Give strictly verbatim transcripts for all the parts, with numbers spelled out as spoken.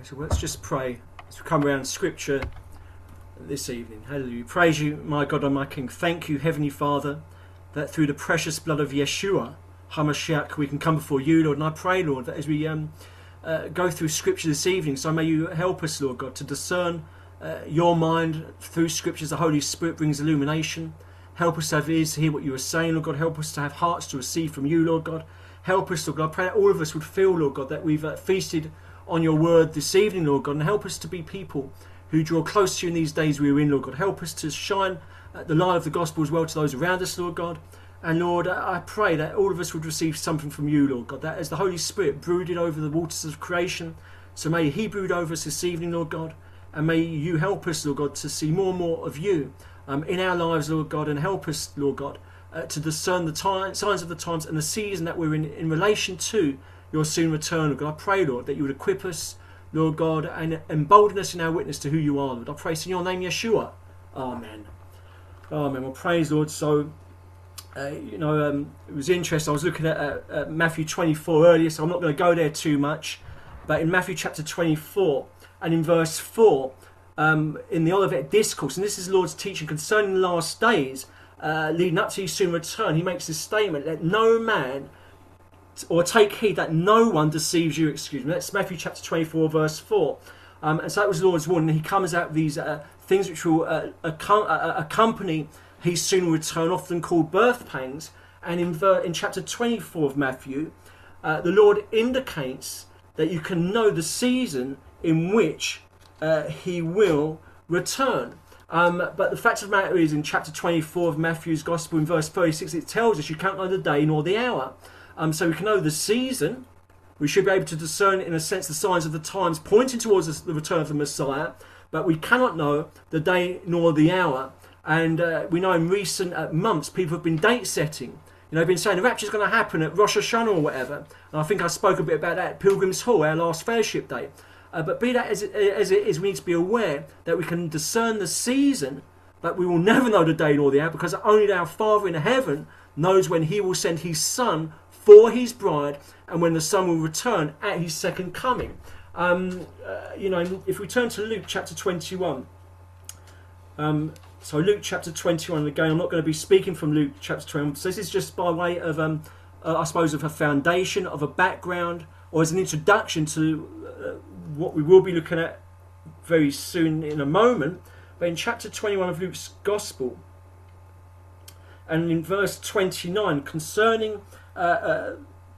So let's just pray as we come around Scripture this evening. Hallelujah. Praise you, my God and my King. Thank you, Heavenly Father, that through the precious blood of Yeshua HaMashiach we can come before you, Lord. And I pray, Lord, that as we um, uh, go through Scripture this evening, so may you help us, Lord God, to discern uh, your mind through Scriptures. The Holy Spirit brings illumination. Help us to have ears to hear what you are saying, Lord God. Help us to have hearts to receive from you, Lord God. Help us, Lord God. I pray that all of us would feel, Lord God, that we've uh, feasted on your word this evening, Lord God, and help us to be people who draw close to you in these days we are in, Lord God. Help us to shine uh, the light of the gospel as well to those around us, Lord God. And Lord, I pray that all of us would receive something from you, Lord God, that as the Holy Spirit brooded over the waters of creation, so may he brood over us this evening, Lord God, and may you help us, Lord God, to see more and more of you um, in our lives, Lord God, and help us, Lord God, uh, to discern the time, signs of the times and the season that we're in in relation to your soon return, Lord God. I pray, Lord, that you would equip us, Lord God, and embolden us in our witness to who you are, Lord. I pray in your name, Yeshua. Amen. Amen. Well, praise, Lord. So, uh, you know, um, it was interesting. I was looking at, uh, at Matthew twenty-four earlier, so I'm not going to go there too much. But in Matthew chapter twenty-four and in verse four, um, in the Olivet Discourse, and this is the Lord's teaching concerning the last days, uh, leading up to his soon return, he makes this statement that no man, or take heed that no one deceives you, excuse me. That's Matthew chapter twenty-four, verse four. Um, and so that was the Lord's warning. He comes out with these uh, things which will uh, accom- uh, accompany his soon return, often called birth pangs. And in, ver- in chapter twenty-four of Matthew, uh, the Lord indicates that you can know the season in which uh, he will return. Um, but the fact of the matter is, in chapter twenty-four of Matthew's Gospel, in verse thirty-six, it tells us you can't know the day nor the hour. Um, so we can know the season. We should be able to discern, in a sense, the signs of the times pointing towards the return of the Messiah. But we cannot know the day nor the hour. And uh, we know in recent uh, months, people have been date setting. You know, they've been saying the rapture is going to happen at Rosh Hashanah or whatever. And I think I spoke a bit about that at Pilgrim's Hall, our last fellowship day. Uh, but be that as it, as it is, we need to be aware that we can discern the season, but we will never know the day nor the hour, because only our Father in heaven knows when he will send his Son for his bride, and when the Son will return at his second coming. Um, uh, you know, if we turn to Luke chapter twenty-one, um, so Luke chapter twenty-one, again, I'm not going to be speaking from Luke chapter twenty-one, so this is just by way of, um, uh, I suppose, of a foundation, of a background, or as an introduction to uh, what we will be looking at very soon in a moment. But in chapter twenty-one of Luke's Gospel, and in verse twenty-nine, concerning Uh, uh,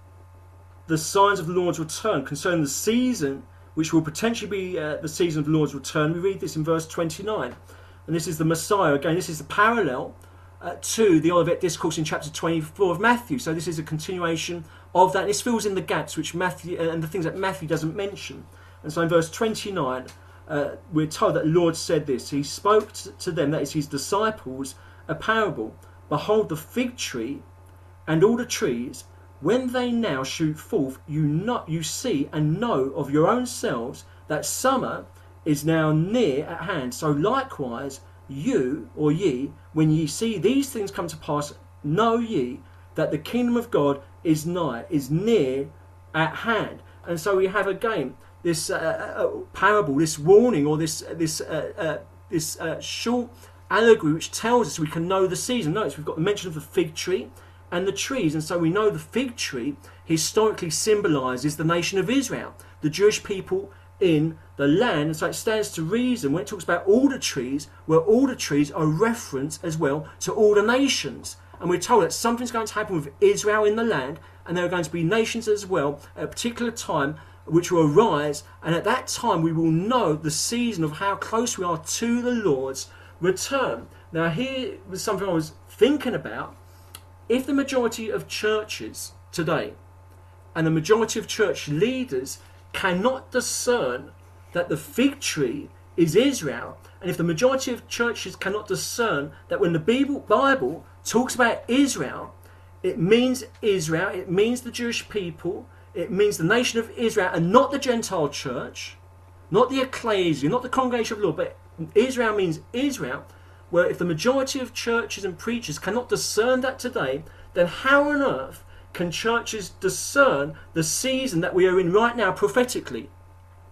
the signs of the Lord's return, concerning the season which will potentially be uh, the season of the Lord's return, we read this in verse twenty-nine, and this is the Messiah. Again, this is the parallel uh, to the Olivet Discourse in chapter twenty-four of Matthew. So this is a continuation of that. This fills in the gaps which Matthew uh, and the things that Matthew doesn't mention. And so in verse twenty-nine, uh, we're told that the Lord said this. He spoke to them, that is his disciples, a parable. Behold, the fig tree and all the trees, when they now shoot forth, you not you see and know of your own selves that summer is now near at hand. So likewise, you or ye, when ye see these things come to pass, know ye that the kingdom of God is nigh, is near at hand. And so we have again this uh, uh, parable, this warning, or this this uh, uh, this uh, short allegory which tells us we can know the season. Notice we've got the mention of the fig tree and the trees, and so we know the fig tree historically symbolises the nation of Israel, the Jewish people in the land. And so it stands to reason when it talks about all the trees, where all the trees are reference as well to all the nations. And we're told that something's going to happen with Israel in the land, and there are going to be nations as well at a particular time which will arise, and at that time we will know the season of how close we are to the Lord's return. Now here was something I was thinking about. If the majority of churches today and the majority of church leaders cannot discern that the fig tree is Israel, and if the majority of churches cannot discern that when the Bible talks about Israel, it means Israel, it means the Jewish people, it means the nation of Israel, and not the Gentile church, not the ecclesia, not the congregation of the Lord, but Israel means Israel. Where if the majority of churches and preachers cannot discern that today, then how on earth can churches discern the season that we are in right now prophetically?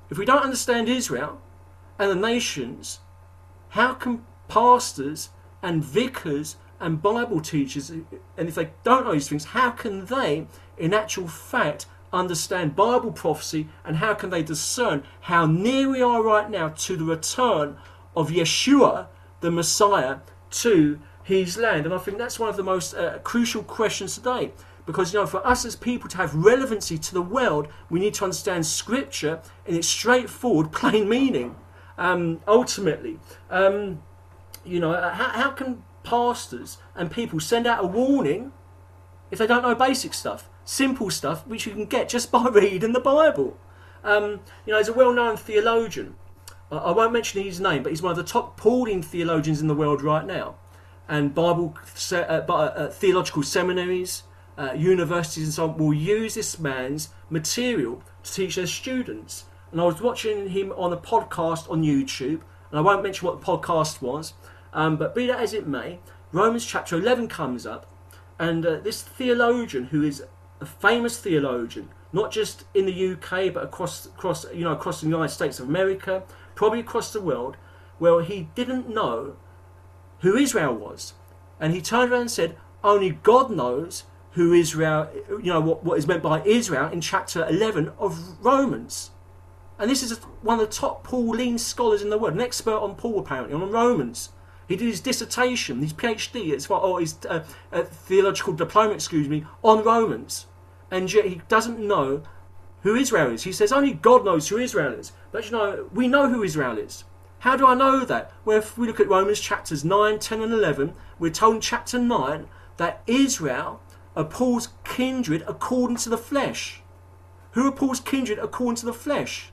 If we don't understand Israel and the nations, how can pastors and vicars and Bible teachers, and if they don't know these things, how can they, in actual fact, understand Bible prophecy, and how can they discern how near we are right now to the return of Yeshua, the Messiah, to his land? And I think that's one of the most uh, crucial questions today. Because, you know, for us as people to have relevancy to the world, we need to understand Scripture in its straightforward, plain meaning. Um, ultimately, um, you know, how, how can pastors and people send out a warning if they don't know basic stuff, simple stuff, which you can get just by reading the Bible? Um, you know, there's a well-known theologian. I, I won't mention his name, but he's one of the top Pauline theologians in the world right now. And Bible uh, uh, theological seminaries, Uh, universities and so on will use this man's material to teach their students. And I was watching him on a podcast on YouTube, and I won't mention what the podcast was, um, but be that as it may, Romans chapter eleven comes up, and uh, this theologian, who is a famous theologian, not just in the U K but across, across, you know, across the United States of America, probably across the world, well, he didn't know who Israel was, and he turned around and said, "Only God knows who Israel, you know, what, what is meant by Israel in chapter eleven of Romans." And this is one of the top Pauline scholars in the world, an expert on Paul apparently, on Romans. He did his dissertation, his PhD, it's what, or his uh, uh, theological diploma, excuse me, on Romans. And yet he doesn't know who Israel is. He says only God knows who Israel is. But you know, we know who Israel is. How do I know that? Well, if we look at Romans chapters nine, ten and eleven, we're told in chapter nine that Israel are Paul's kindred according to the flesh. Who are Paul's kindred according to the flesh?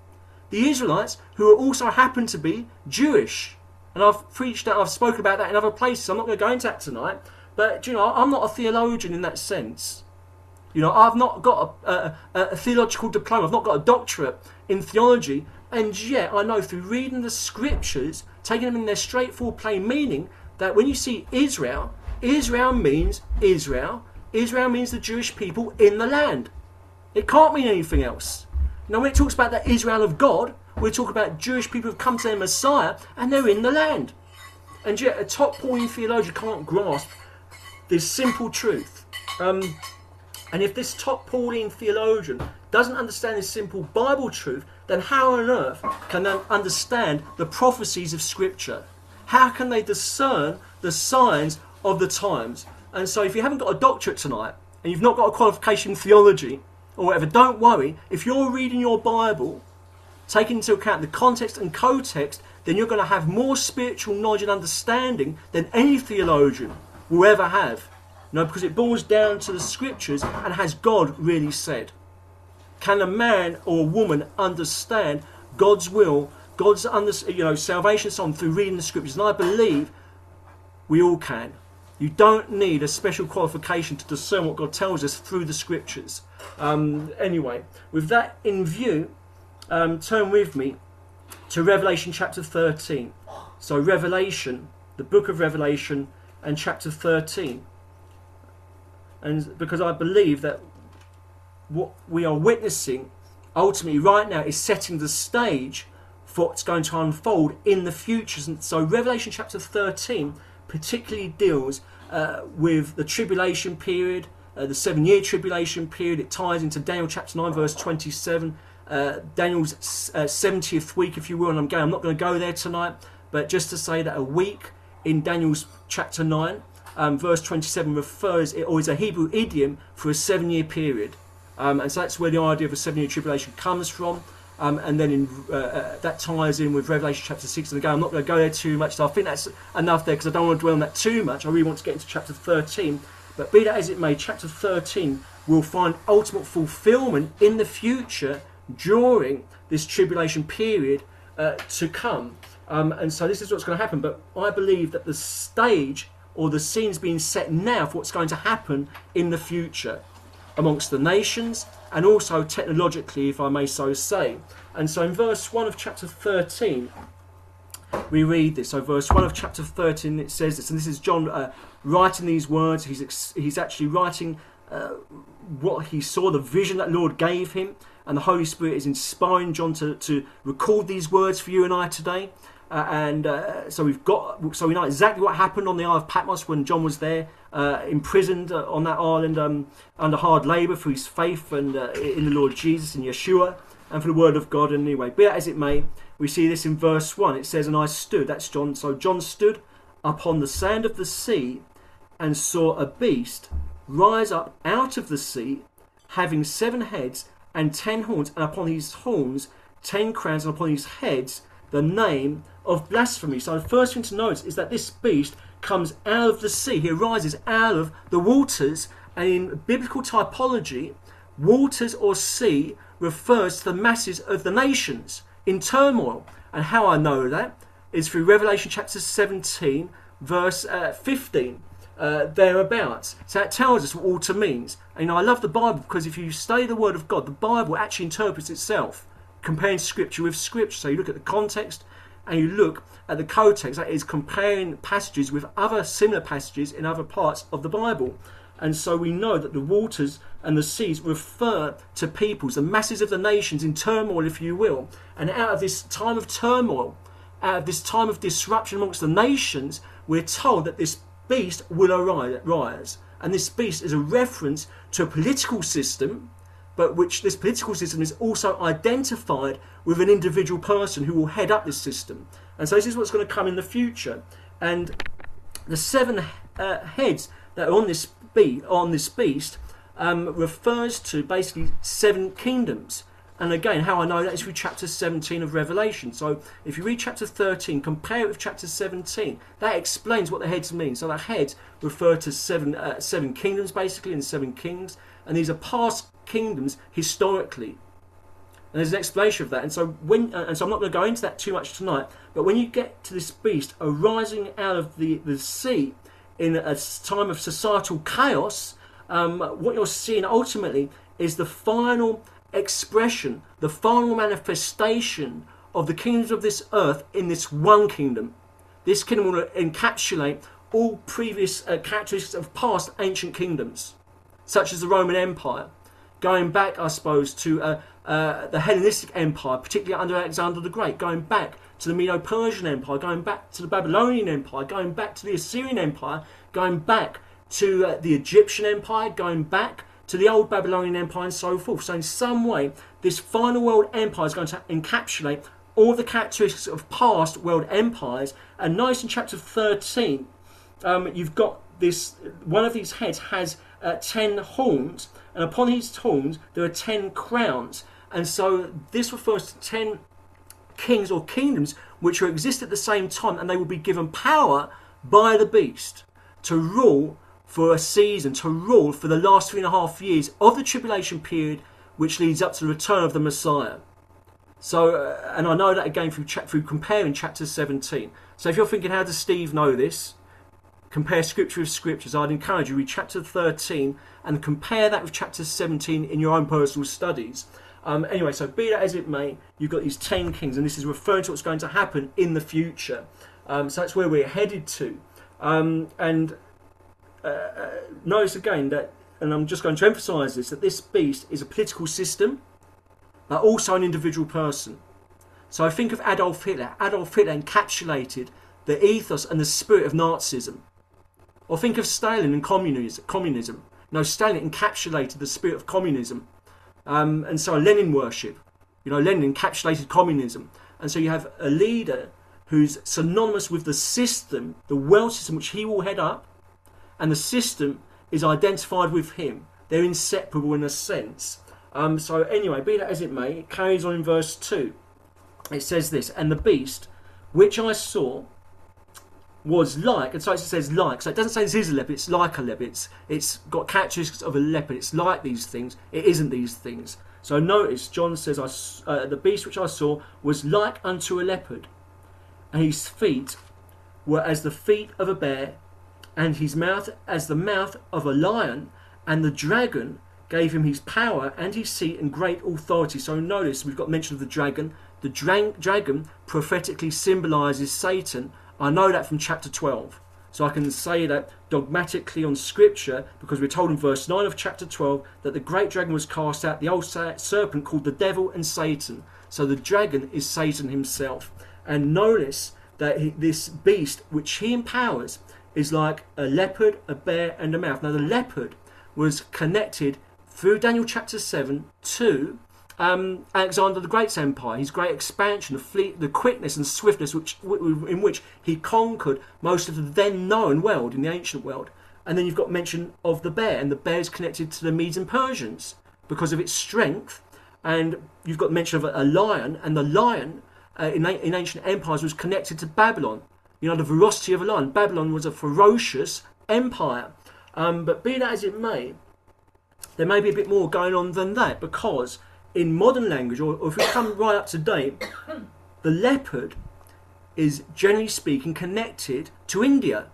The Israelites, who also happen to be Jewish. And I've preached that, I've spoken about that in other places. I'm not going to go into that tonight. But, you know, I'm not a theologian in that sense. You know, I've not got a, a, a theological diploma. I've not got a doctorate in theology. And yet I know through reading the scriptures, taking them in their straightforward plain meaning, that when you see Israel, Israel means Israel. Israel means the Jewish people in the land. It can't mean anything else. Now, when it talks about the Israel of God, we're talking about Jewish people who've come to their Messiah and they're in the land. And yet, a top Pauline theologian can't grasp this simple truth. Um, and if this top Pauline theologian doesn't understand this simple Bible truth, then how on earth can they understand the prophecies of Scripture? How can they discern the signs of the times? And so if you haven't got a doctorate tonight, and you've not got a qualification in theology, or whatever, don't worry. If you're reading your Bible, taking into account the context and context, then you're going to have more spiritual knowledge and understanding than any theologian will ever have. You know, because it boils down to the Scriptures, and has God really said? Can a man or a woman understand God's will, God's under, you know, salvation song through reading the Scriptures? And I believe we all can. You don't need a special qualification to discern what God tells us through the Scriptures. Um, anyway, with that in view, um, turn with me to Revelation chapter thirteen. So Revelation, the book of Revelation, and chapter thirteen. And because I believe that what we are witnessing ultimately right now is setting the stage for what's going to unfold in the future. And so Revelation chapter thirteen particularly deals uh, with the tribulation period, uh, the seven-year tribulation period. It ties into Daniel chapter nine, verse twenty-seven, uh, Daniel's uh, seventieth week, if you will. And I'm, going, I'm not going to go there tonight, but just to say that a week in Daniel's chapter nine, um, verse twenty-seven, refers, or is a Hebrew idiom for a seven-year period. Um, and so that's where the idea of a seven-year tribulation comes from. Um, and then in, uh, uh, that ties in with Revelation chapter six. And again, I'm not going to go there too much, so I think that's enough there because I don't want to dwell on that too much. I really want to get into chapter thirteen. But be that as it may, chapter thirteen will find ultimate fulfillment in the future during this tribulation period uh, to come. Um, and so this is what's going to happen. But I believe that the stage or the scene's being set now for what's going to happen in the future amongst the nations, and also technologically, if I may so say. And so in verse one of chapter thirteen, we read this. So verse one of chapter thirteen, it says this, and this is John uh, writing these words. He's ex- he's actually writing uh, what he saw, the vision that Lord gave him. and the Holy Spirit is inspiring John to, to record these words for you and I today. Uh, and uh, so we've got, so we know exactly what happened on the Isle of Patmos when John was there, uh, imprisoned uh, on that island um, under hard labour for his faith and uh, in the Lord Jesus and Yeshua and for the word of God. And anyway, be that as it may, we see this in verse one. It says, "And I stood," that's John. So John stood upon the sand of the sea and saw a beast rise up out of the sea, having seven heads and ten horns, and upon his horns ten crowns, and upon his heads the name of blasphemy. So the first thing to notice is that this beast comes out of the sea. He arises out of the waters, and in biblical typology, waters or sea refers to the masses of the nations in turmoil. And how I know that is through Revelation chapter seventeen, verse uh, fifteen. Uh, thereabouts. So that tells us what water means. And you know, I love the Bible because if you study the Word of God, the Bible actually interprets itself, comparing Scripture with Scripture. So you look at the context and you look at the context, that is comparing passages with other similar passages in other parts of the Bible. And so we know that the waters and the seas refer to peoples, the masses of the nations in turmoil, if you will. And out of this time of turmoil, out of this time of disruption amongst the nations, we're told that this beast will arise, and this beast is a reference to a political system, but which this political system is also identified with an individual person who will head up this system. And so this is what's going to come in the future. And the seven uh, heads that are on this be on this beast um, refers to basically seven kingdoms. And again, how I know that is through chapter seventeen of Revelation. So if you read chapter thirteen, compare it with chapter seventeen, that explains what the heads mean. So the heads refer to seven uh, seven kingdoms basically, and seven kings. And these are past kingdoms historically. And there's an explanation of that. And so when uh, and so I'm not going to go into that too much tonight, but when you get to this beast arising out of the, the sea in a time of societal chaos, um, what you're seeing ultimately is the final expression, the final manifestation of the kingdoms of this earth in this one kingdom. This kingdom will encapsulate all previous uh, characteristics of past ancient kingdoms, such as the Roman Empire, going back, I suppose, to uh, uh, the Hellenistic Empire, particularly under Alexander the Great, going back to the Medo-Persian Empire, going back to the Babylonian Empire, going back to the Assyrian Empire, going back to uh, the Egyptian Empire, going back to the old Babylonian Empire and so forth. So in some way, this final world empire is going to encapsulate all the characteristics of past world empires. And notice in chapter thirteen, um, you've got this, one of these heads has uh, ten horns, and upon his horns there are ten crowns. And so this refers to ten kings or kingdoms which will exist at the same time, and they will be given power by the beast to rule for a season, to rule for the last three and a half years of the tribulation period, which leads up to the return of the Messiah. So, uh, and I know that again through, cha- through comparing chapter seventeen. So if you're thinking, how does Steve know this? Compare scripture with scriptures. I'd encourage you to read chapter thirteen and compare that with chapter seventeen in your own personal studies. Um, anyway, so be that as it may, you've got these ten kings, and this is referring to what's going to happen in the future. Um, so that's where we're headed to. Um, and uh, uh, notice again that, and I'm just going to emphasise this, that this beast is a political system, but also an individual person. So I think of Adolf Hitler. Adolf Hitler encapsulated the ethos and the spirit of Nazism. Or think of Stalin and communism. communism. You know, Stalin encapsulated the spirit of communism. Um, and so Lenin worship. You know, Lenin encapsulated communism. And so you have a leader who's synonymous with the system, the world system which he will head up, and the system is identified with him. They're inseparable in a sense. Um, so anyway, be that as it may, it carries on in verse two. It says this, "And the beast which I saw was like," and so it says like, so it doesn't say this is a leopard, it's like a leopard, it's, it's got characteristics of a leopard, it's like these things, it isn't these things. So notice, John says, I, uh, "The beast which I saw was like unto a leopard, and his feet were as the feet of a bear, and his mouth as the mouth of a lion, and the dragon gave him his power and his seat and great authority." So notice, we've got mention of the dragon. The dra- dragon prophetically symbolises Satan. I know that from chapter twelve. So I can say that dogmatically on Scripture, because we're told in verse nine of chapter twelve that the great dragon was cast out, the old serpent called the devil and Satan. So the dragon is Satan himself. And notice that he, this beast, which he empowers, is like a leopard, a bear, and a mouse. Now the leopard was connected through Daniel chapter seven to um, Alexander the Great's empire, his great expansion, the fleet, the quickness and swiftness which, in which he conquered most of the then known world in the ancient world. And then you've got mention of the bear, and the bear is connected to the Medes and Persians because of its strength. And you've got mention of a, a lion, and the lion uh, in, in ancient empires was connected to Babylon. You know, the ferocity of a lion. Babylon was a ferocious empire. Um, but be that as it may, there may be a bit more going on than that, because in modern language, or, or if we come right up to date, the leopard is generally speaking connected to India.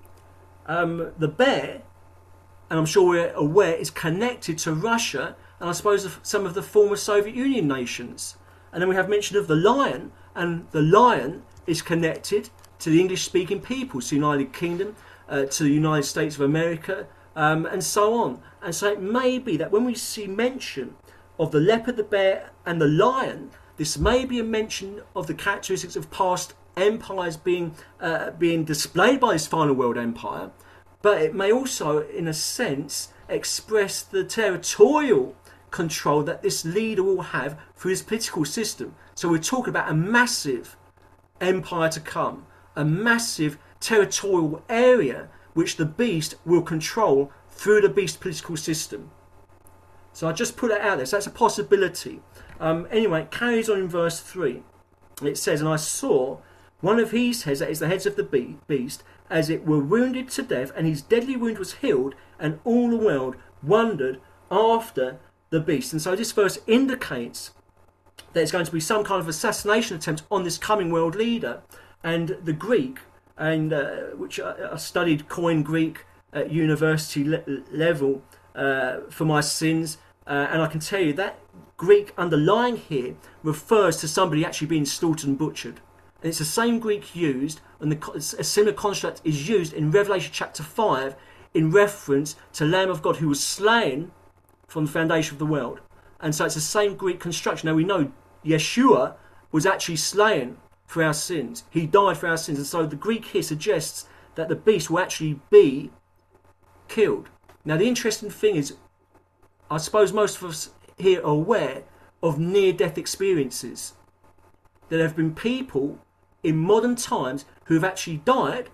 Um, the bear, and I'm sure we're aware, is connected to Russia, and I suppose some of the former Soviet Union nations. And then we have mention of the lion, and the lion is connected to the English-speaking peoples, to the United Kingdom, uh, to the United States of America, um, and so on. And so it may be that when we see mention of the leopard, the bear, and the lion, this may be a mention of the characteristics of past empires being uh, being displayed by this final world empire, but it may also, in a sense, express the territorial control that this leader will have through his political system. So we're talking about a massive empire to come, a massive territorial area which the beast will control through the beast political system. So I just put it out there. So that's a possibility. Um, anyway, it carries on in verse three. It says, and I saw one of his heads, that is the heads of the beast, as it were wounded to death, and his deadly wound was healed, and all the world wondered after the beast. And so this verse indicates that there's going to be some kind of assassination attempt on this coming world leader. And the Greek, and uh, which I, I studied Koine Greek at university le- level uh, for my sins, uh, and I can tell you that Greek underlying here refers to somebody actually being slaughtered and butchered. And it's the same Greek used, and the, a similar construct is used in Revelation chapter five in reference to Lamb of God who was slain from the foundation of the world. And so it's the same Greek construction. Now we know Yeshua was actually slain for our sins. He died for our sins. And so the Greek here suggests that the beast will actually be killed. Now the interesting thing is, I suppose most of us here are aware of near-death experiences. There have been people in modern times who have actually died,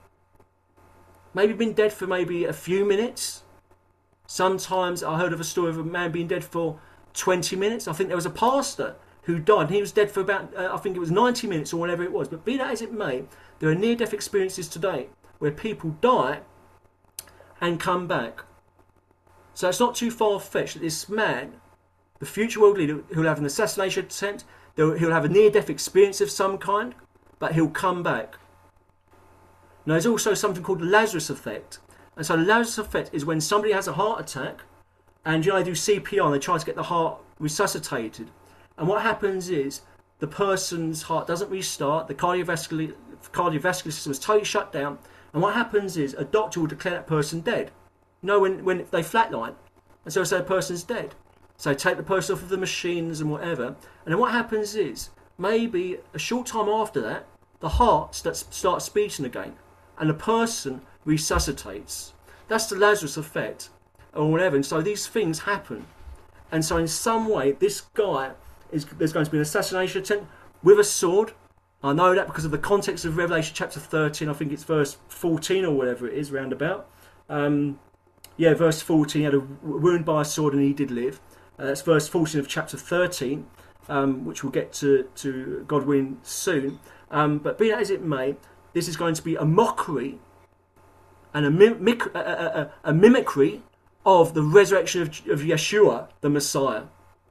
maybe been dead for maybe a few minutes. Sometimes I heard of a story of a man being dead for twenty minutes. I think there was a pastor who died, and he was dead for about, uh, I think it was ninety minutes or whatever it was. But be that as it may, there are near-death experiences today where people die and come back. So it's not too far-fetched that this man, the future world leader, who'll have an assassination attempt, he'll have a near-death experience of some kind, but he'll come back. Now there's also something called the Lazarus effect. And so the Lazarus effect is when somebody has a heart attack, and you know, they do C P R and they try to get the heart resuscitated. And what happens is the person's heart doesn't restart, the cardiovascular, cardiovascular system is totally shut down, and what happens is a doctor will declare that person dead. You know, when, when they flatline, and so they say the person's dead. So they take the person off of the machines and whatever, and then what happens is, maybe a short time after that, the heart starts, starts beating again, and the person resuscitates. That's the Lazarus effect, or whatever. And so these things happen. And so in some way, this guy, is there's going to be an assassination attempt with a sword. I know that because of the context of Revelation chapter thirteen. I think it's verse fourteen or whatever it is, roundabout. Um, yeah, verse fourteen, he had a wound by a sword and he did live. Uh, that's verse fourteen of chapter thirteen, um, which we'll get to, to God willing soon. Um, but be that as it may, this is going to be a mockery and a, mimic, a, a, a mimicry of the resurrection of, of Yeshua, the Messiah.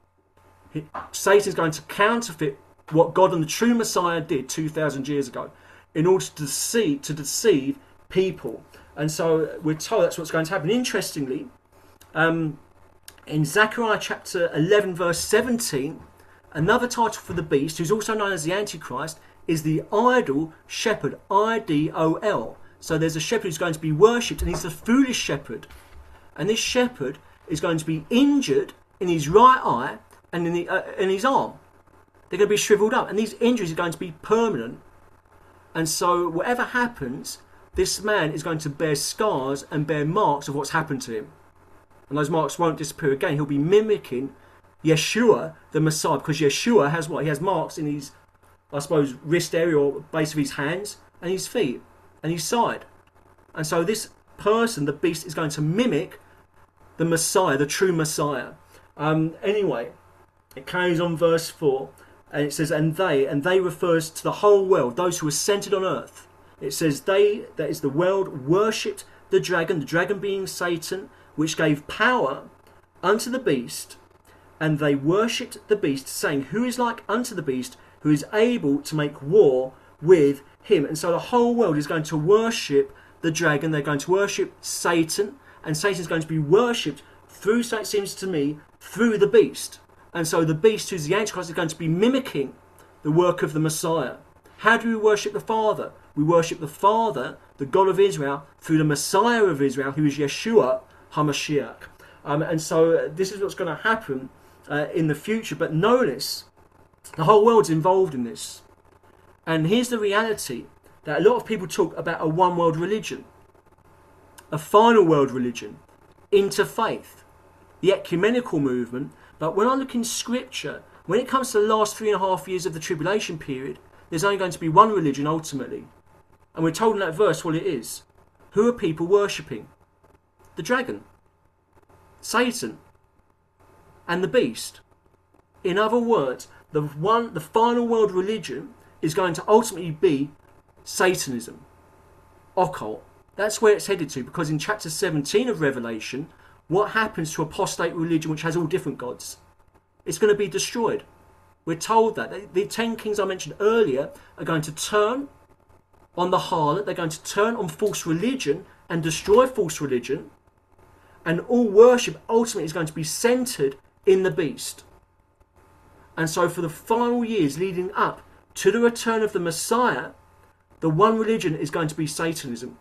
He, Satan is going to counterfeit what God and the true Messiah did two thousand years ago in order to deceive, to deceive people. And so we're told that's what's going to happen. Interestingly, um, in Zechariah chapter eleven, verse seventeen, another title for the beast, who's also known as the Antichrist, is the idol shepherd, I D O L. So there's a shepherd who's going to be worshipped, and he's the foolish shepherd. And this shepherd is going to be injured in his right eye and in, the, uh, in his arm. They're going to be shriveled up, and these injuries are going to be permanent. And so whatever happens, this man is going to bear scars and bear marks of what's happened to him. And those marks won't disappear again. He'll be mimicking Yeshua, the Messiah, because Yeshua has what? He has marks in his, I suppose, wrist area or base of his hands and his feet and his side. And so this person, the beast, is going to mimic the Messiah, the true Messiah. Um, anyway, it carries on verse four, and it says, and they, and they refers to the whole world, those who are centered on earth. It says they, that is the world, worshipped the dragon, the dragon being Satan, which gave power unto the beast, and they worshipped the beast, saying, who is like unto the beast, who is able to make war with him. And so the whole world is going to worship the dragon. They're going to worship Satan, and Satan is going to be worshipped through, so it seems to me, through the beast. And so the beast, who's the Antichrist, is going to be mimicking the work of the Messiah. How do we worship the Father? We worship the Father, the God of Israel, through the Messiah of Israel, who is Yeshua HaMashiach. Um, and so this is what's going to happen uh, in the future. But notice, the whole world's involved in this. And here's the reality, that a lot of people talk about a one world religion, a final world religion, interfaith, the ecumenical movement. But when I look in Scripture, when it comes to the last three and a half years of the tribulation period, there's only going to be one religion ultimately. And we're told in that verse what it is. Who are people worshipping? The dragon, Satan, and the beast. In other words, the one, the final world religion is going to ultimately be Satanism, occult. That's where it's headed to, because in chapter seventeen of Revelation, what happens to apostate religion which has all different gods? It's going to be destroyed. We're told that the ten kings I mentioned earlier are going to turn on the harlot. They're going to turn on false religion and destroy false religion. And all worship ultimately is going to be centered in the beast. And so for the final years leading up to the return of the Messiah, the one religion is going to be Satanism.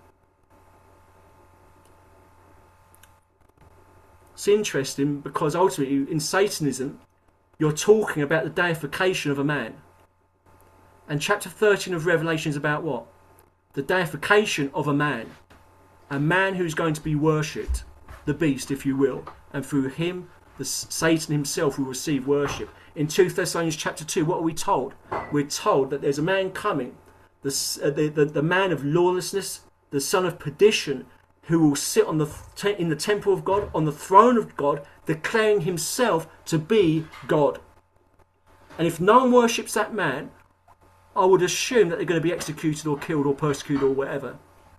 It's interesting because ultimately in Satanism, you're talking about the deification of a man. And chapter thirteen of Revelation is about what? The deification of a man. A man who's going to be worshipped, the beast, if you will. And through him, the Satan himself will receive worship. In Second Thessalonians chapter two, what are we told? We're told that there's a man coming, the, uh, the, the, the man of lawlessness, the son of perdition, who will sit on the te- in the temple of God, on the throne of God, declaring himself to be God. And if no one worships that man, I would assume that they're going to be executed or killed or persecuted or whatever.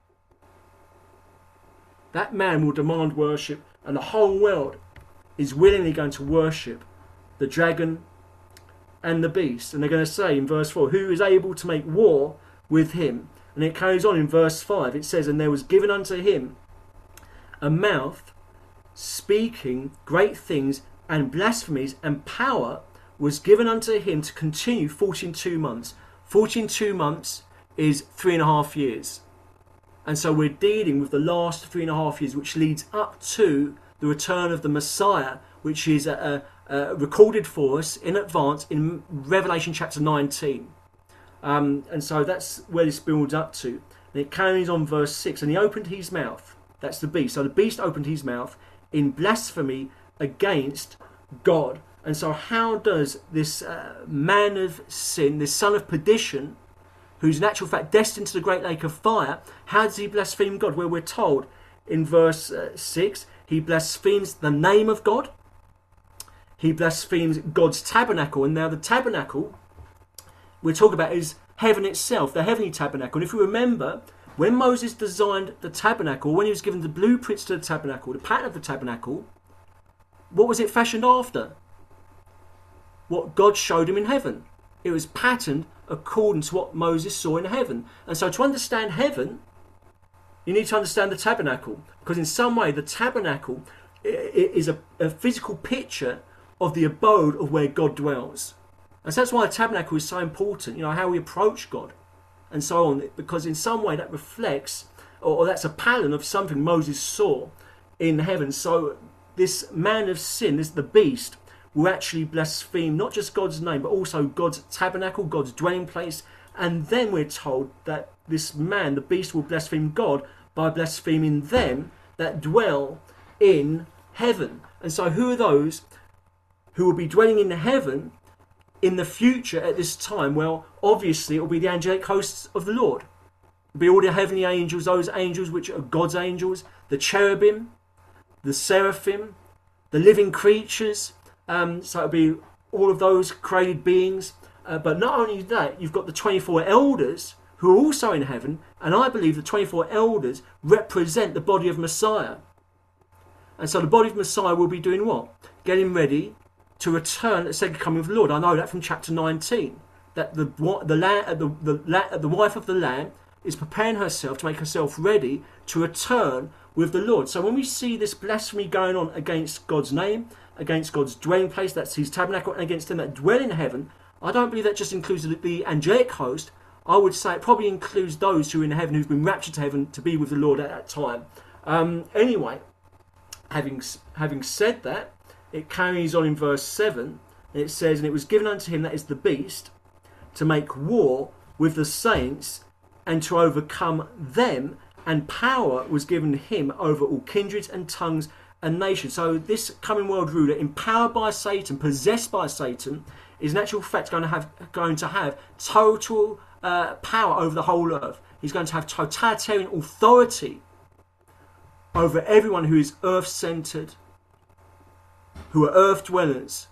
That man will demand worship, and the whole world is willingly going to worship the dragon and the beast. And they're going to say in verse four, who is able to make war with him? And it carries on in verse five. It says, and there was given unto him a mouth speaking great things, and blasphemies, and power was given unto him to continue forty and two months. forty and two months is three and a half years. And so we're dealing with the last three and a half years, which leads up to the return of the Messiah, which is uh, uh, recorded for us in advance in Revelation chapter nineteen. Um, and so that's where this builds up to. And it carries on verse six. And he opened his mouth. That's the beast. So the beast opened his mouth in blasphemy against God. And so how does this uh, man of sin, this son of perdition, who's in actual fact destined to the great lake of fire, how does he blaspheme God? Well, we're told in verse uh, six, he blasphemes the name of God. He blasphemes God's tabernacle. And now the tabernacle we're talking about is heaven itself, the heavenly tabernacle. And if you remember, when Moses designed the tabernacle, when he was given the blueprints to the tabernacle, the pattern of the tabernacle, what was it fashioned after? What God showed him in heaven. It was patterned according to what Moses saw in heaven. And so to understand heaven, you need to understand the tabernacle. Because in some way, the tabernacle is a, a physical picture of the abode of where God dwells. And so that's why the tabernacle is so important, you know, how we approach God and so on. Because in some way that reflects or, or that's a pattern of something Moses saw in heaven. So this man of sin, this the beast, will actually blaspheme not just God's name, but also God's tabernacle, God's dwelling place. And then we're told that this man, the beast, will blaspheme God by blaspheming them that dwell in heaven. And so who are those who will be dwelling in heaven in the future at this time? Well, obviously it will be the angelic hosts of the Lord. It will be all the heavenly angels, those angels which are God's angels, the cherubim, the seraphim, the living creatures. Um, so it'll be all of those created beings. Uh, but not only that, you've got the twenty-four elders who are also in heaven. And I believe the twenty-four elders represent the body of Messiah. And so the body of Messiah will be doing what? Getting ready to return at the second coming of the Lord. I know that from chapter nineteen. That the the, the, the, the, the wife of the Lamb is preparing herself to make herself ready to return with the Lord. So when we see this blasphemy going on against God's name, against God's dwelling place, that's his tabernacle, and against them that dwell in heaven, I don't believe that just includes the angelic host. I would say it probably includes those who are in heaven, who've been raptured to heaven to be with the Lord at that time. Um, anyway, having having said that, it carries on in verse seven, and it says, "And it was given unto him, that is the beast, to make war with the saints, and to overcome them, and power was given him over all kindreds and tongues and nations." So this coming world ruler, empowered by Satan, possessed by Satan, is in actual fact going to have going to have total uh, power over the whole earth. He's going to have totalitarian authority over everyone who is earth-centered, who are earth dwellers,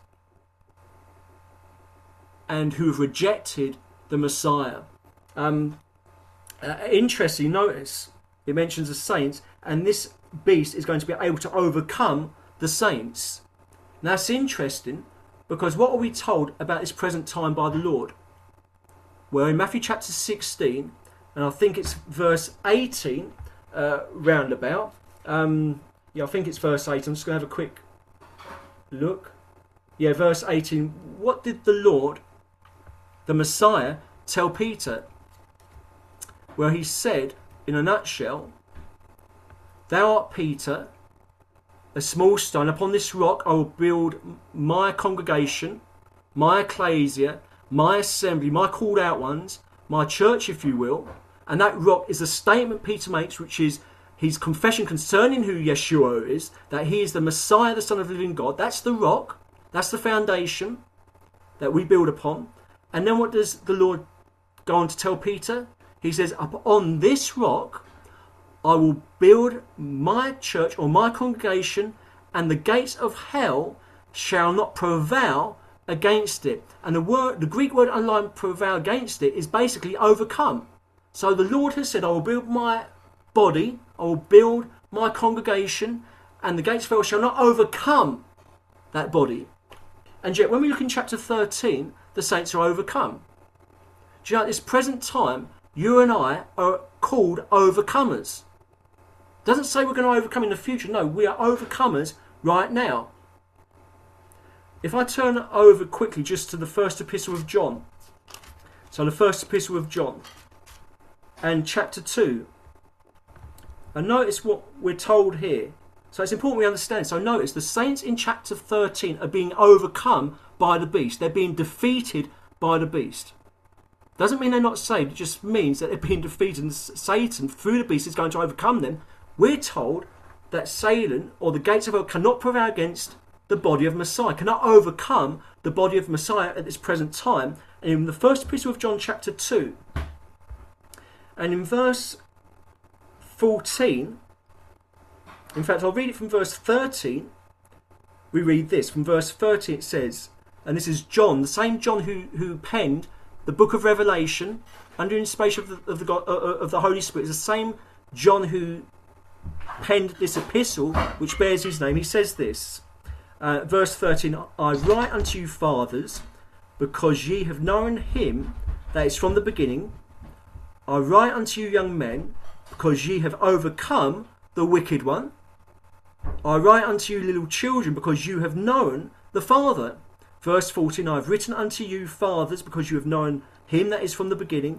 and who have rejected the Messiah. Um, uh, interesting, notice it mentions the saints, and this beast is going to be able to overcome the saints. Now that's interesting, because what are we told about this present time by the Lord? Well, in Matthew chapter sixteen, and I think it's verse eighteen, uh, roundabout. Um, yeah, I think it's verse eighteen. I'm just going to have a quick look. Yeah, verse eighteen. What did the Lord, the Messiah, tell Peter? Well, he said, in a nutshell, "Thou art Peter, a small stone. Upon this rock I will build my congregation, my ecclesia, my assembly, my called out ones, my church, if you will." And that rock is a statement Peter makes, which is his confession concerning who Yeshua is, that he is the Messiah, the Son of the living God. That's the rock. That's the foundation that we build upon. And then what does the Lord go on to tell Peter? He says, "Upon this rock I will build my church," or my congregation, "and the gates of hell shall not prevail against it." And the word, the Greek word underlined prevail against it, is basically overcome. So the Lord has said, "I will build my body, I will build my congregation, and the gates of hell shall not overcome that body." And yet when we look in chapter thirteen, the saints are overcome. Do you know, at this present time, you and I are called overcomers. It doesn't say we're going to overcome in the future. No, we are overcomers right now. If I turn over quickly just to the first epistle of John. So the first epistle of John and chapter two. And notice what we're told here. So it's important we understand. So notice the saints in chapter thirteen are being overcome by the beast. They're being defeated by the beast. Doesn't mean they're not saved. It just means that they're being defeated, and Satan, through the beast, is going to overcome them. We're told that Satan, or the gates of hell, cannot prevail against the body of Messiah, cannot overcome the body of Messiah at this present time. And in the first epistle of John chapter two, and in verse fourteen, in fact I'll read it from verse thirteen, we read this. From verse thirteen it says, and this is John, the same John who, who penned the book of Revelation under inspiration of the, of the, God, uh, of the Holy Spirit, is the same John who penned this epistle which bears his name. He says this, uh, verse thirteen, "I write unto you, fathers, because ye have known him that is from the beginning. I write unto you, young men, because ye have overcome the wicked one. I write unto you, little children, because you have known the Father." Verse fourteen, "I have written unto you, fathers, because you have known him that is from the beginning.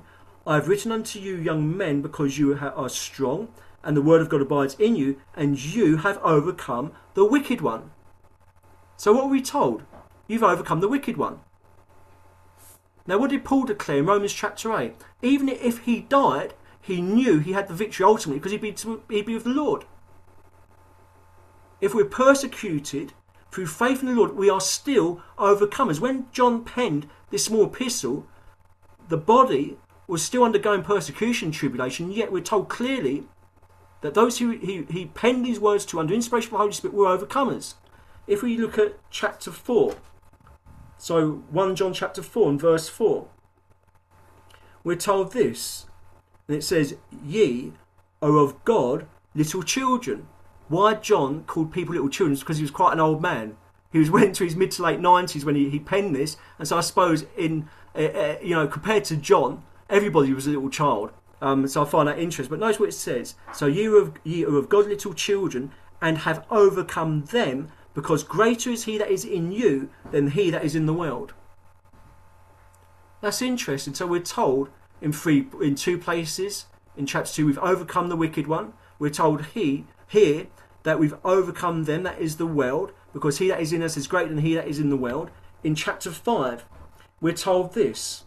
I have written unto you, young men, because you are strong, and the word of God abides in you, and you have overcome the wicked one. So what are we told? You've overcome the wicked one. Now what did Paul declare in Romans chapter eight? Even if he died, he knew he had the victory ultimately because he'd be, to, he'd be with the Lord. If we're persecuted through faith in the Lord, we are still overcomers. When John penned this small epistle, the body was still undergoing persecution and tribulation, yet we're told clearly that those who he, he penned these words to under inspiration from the Holy Spirit were overcomers. If we look at chapter four, so First John chapter four and verse four, we're told this, and it says, ye are of God little children. Why John called people little children is because he was quite an old man. He was went to his mid to late nineties when he, he penned this, and so I suppose in uh, uh, you know compared to John, everybody was a little child. Um, so I find that interesting. But notice what it says: so ye are of, ye are of God little children, and have overcome them, because greater is he that is in you than he that is in the world. That's interesting. So we're told in three, in two places in chapter two, we've overcome the wicked one. We're told he here that we've overcome them, that is the world, because he that is in us is greater than he that is in the world. In chapter five, we're told this.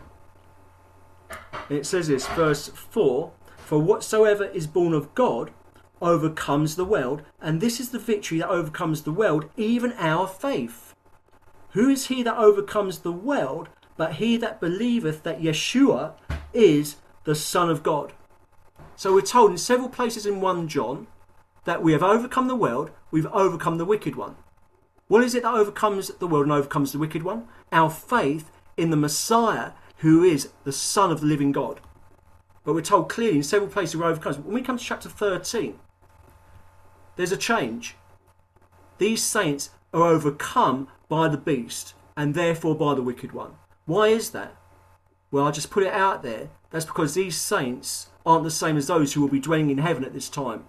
And it says this, verse four, for whatsoever is born of God overcomes the world, and this is the victory that overcomes the world, even our faith. Who is he that overcomes the world but he that believeth that Yeshua is the Son of God? So we're told in several places in First John that we have overcome the world, we've overcome the wicked one. What is it that overcomes the world and overcomes the wicked one? Our faith in the Messiah, who is the Son of the living God. But we're told clearly in several places we're overcome. When we come to chapter thirteen, there's a change. These saints are overcome by the beast and therefore by the wicked one. Why is that? Well, I'll just put it out there. That's because these saints aren't the same as those who will be dwelling in heaven at this time.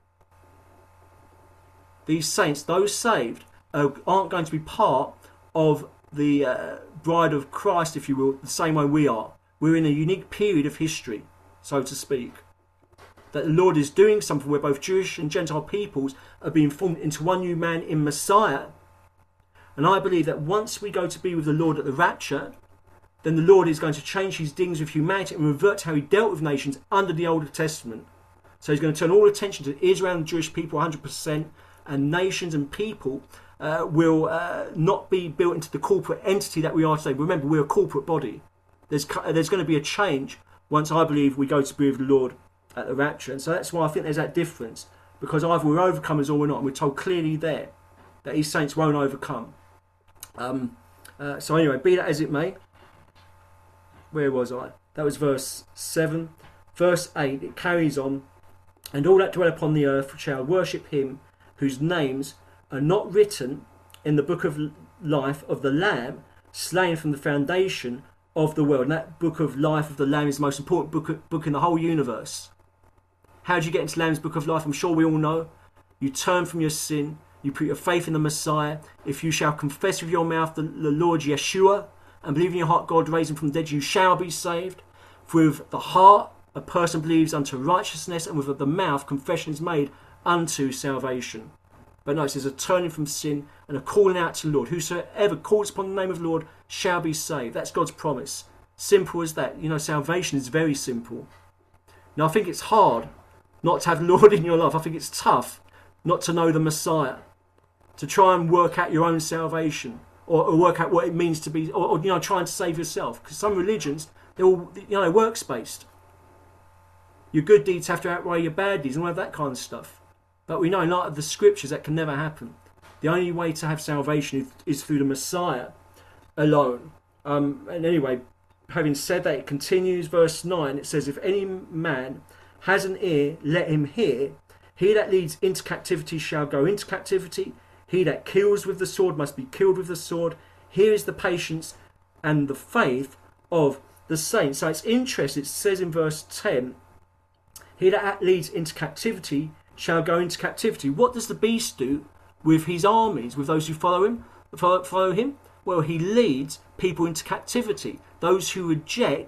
These saints, those saved, uh, aren't going to be part of the uh, bride of Christ, if you will, the same way we are. We're in a unique period of history, so to speak. That the Lord is doing something where both Jewish and Gentile peoples are being formed into one new man in Messiah. And I believe that once we go to be with the Lord at the rapture, then the Lord is going to change his dealings with humanity and revert to how he dealt with nations under the Old Testament. So he's going to turn all attention to Israel and Jewish people one hundred percent, and nations and people uh, will uh, not be built into the corporate entity that we are today. Remember, we're a corporate body. There's, there's going to be a change once, I believe, we go to be with the Lord at the rapture. And so that's why I think there's that difference, because either we're overcomers or we're not, and we're told clearly there that his saints won't overcome. Um, uh, so anyway, be that as it may, where was I? That was verse seven. Verse eight, it carries on, and all that dwell upon the earth shall worship him whose names are not written in the book of life of the Lamb, slain from the foundation of the world. And that book of life of the Lamb is the most important book, book in the whole universe. How do you get into Lamb's book of life? I'm sure we all know. You turn from your sin. You put your faith in the Messiah. If you shall confess with your mouth the, the Lord Yeshua and believe in your heart God raised him from the dead, you shall be saved. For with the heart a person believes unto righteousness, and with the mouth confession is made unto salvation. But notice there's a turning from sin and a calling out to the Lord. Whosoever calls upon the name of the Lord shall be saved. That's God's promise. Simple as that. You know, salvation is very simple. Now, I think it's hard not to have the Lord in your life. I think it's tough not to know the Messiah, to try and work out your own salvation, or, or work out what it means to be, or, or you know, trying to save yourself. Because some religions, they're all, you know, works based. Your good deeds have to outweigh your bad deeds and all of that kind of stuff. But we know in light of the scriptures that can never happen. The only way to have salvation is, is through the Messiah alone. Um, and anyway, having said that, it continues, verse nine. It says, if any man has an ear, let him hear. He that leads into captivity shall go into captivity. He that kills with the sword must be killed with the sword. Here is the patience and the faith of the saints. So it's interesting. It says in verse ten, he that leads into captivity shall go into captivity. What does the beast do with his armies, with those who follow him? Follow, follow him? Well, he leads people into captivity. Those who reject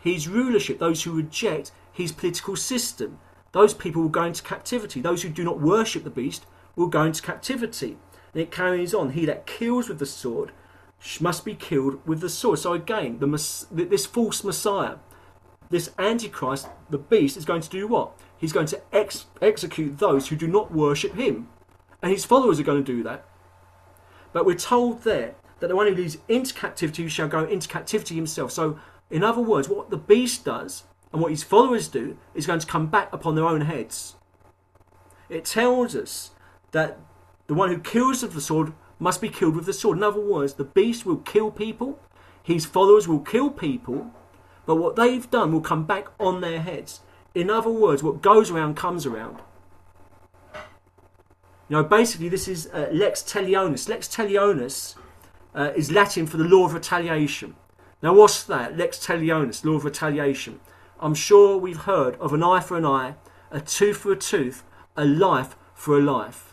his rulership. Those who reject his political system, those people will go into captivity. Those who do not worship the beast will go into captivity. And it carries on. He that kills with the sword must be killed with the sword. So again, the, this false Messiah, this Antichrist, the beast, is going to do what? He's going to ex- execute those who do not worship him. And his followers are going to do that. But we're told there that the one who leads into captivity shall go into captivity himself. So, in other words, what the beast does and what his followers do is going to come back upon their own heads. It tells us that the one who kills with the sword must be killed with the sword. In other words, the beast will kill people, his followers will kill people, but what they've done will come back on their heads. In other words, what goes around comes around. You know, basically this is uh, lex talionis. Lex talionis uh, is Latin for the law of retaliation. Now what's that? Lex talionis, law of retaliation. I'm sure we've heard of an eye for an eye, a tooth for a tooth, a life for a life.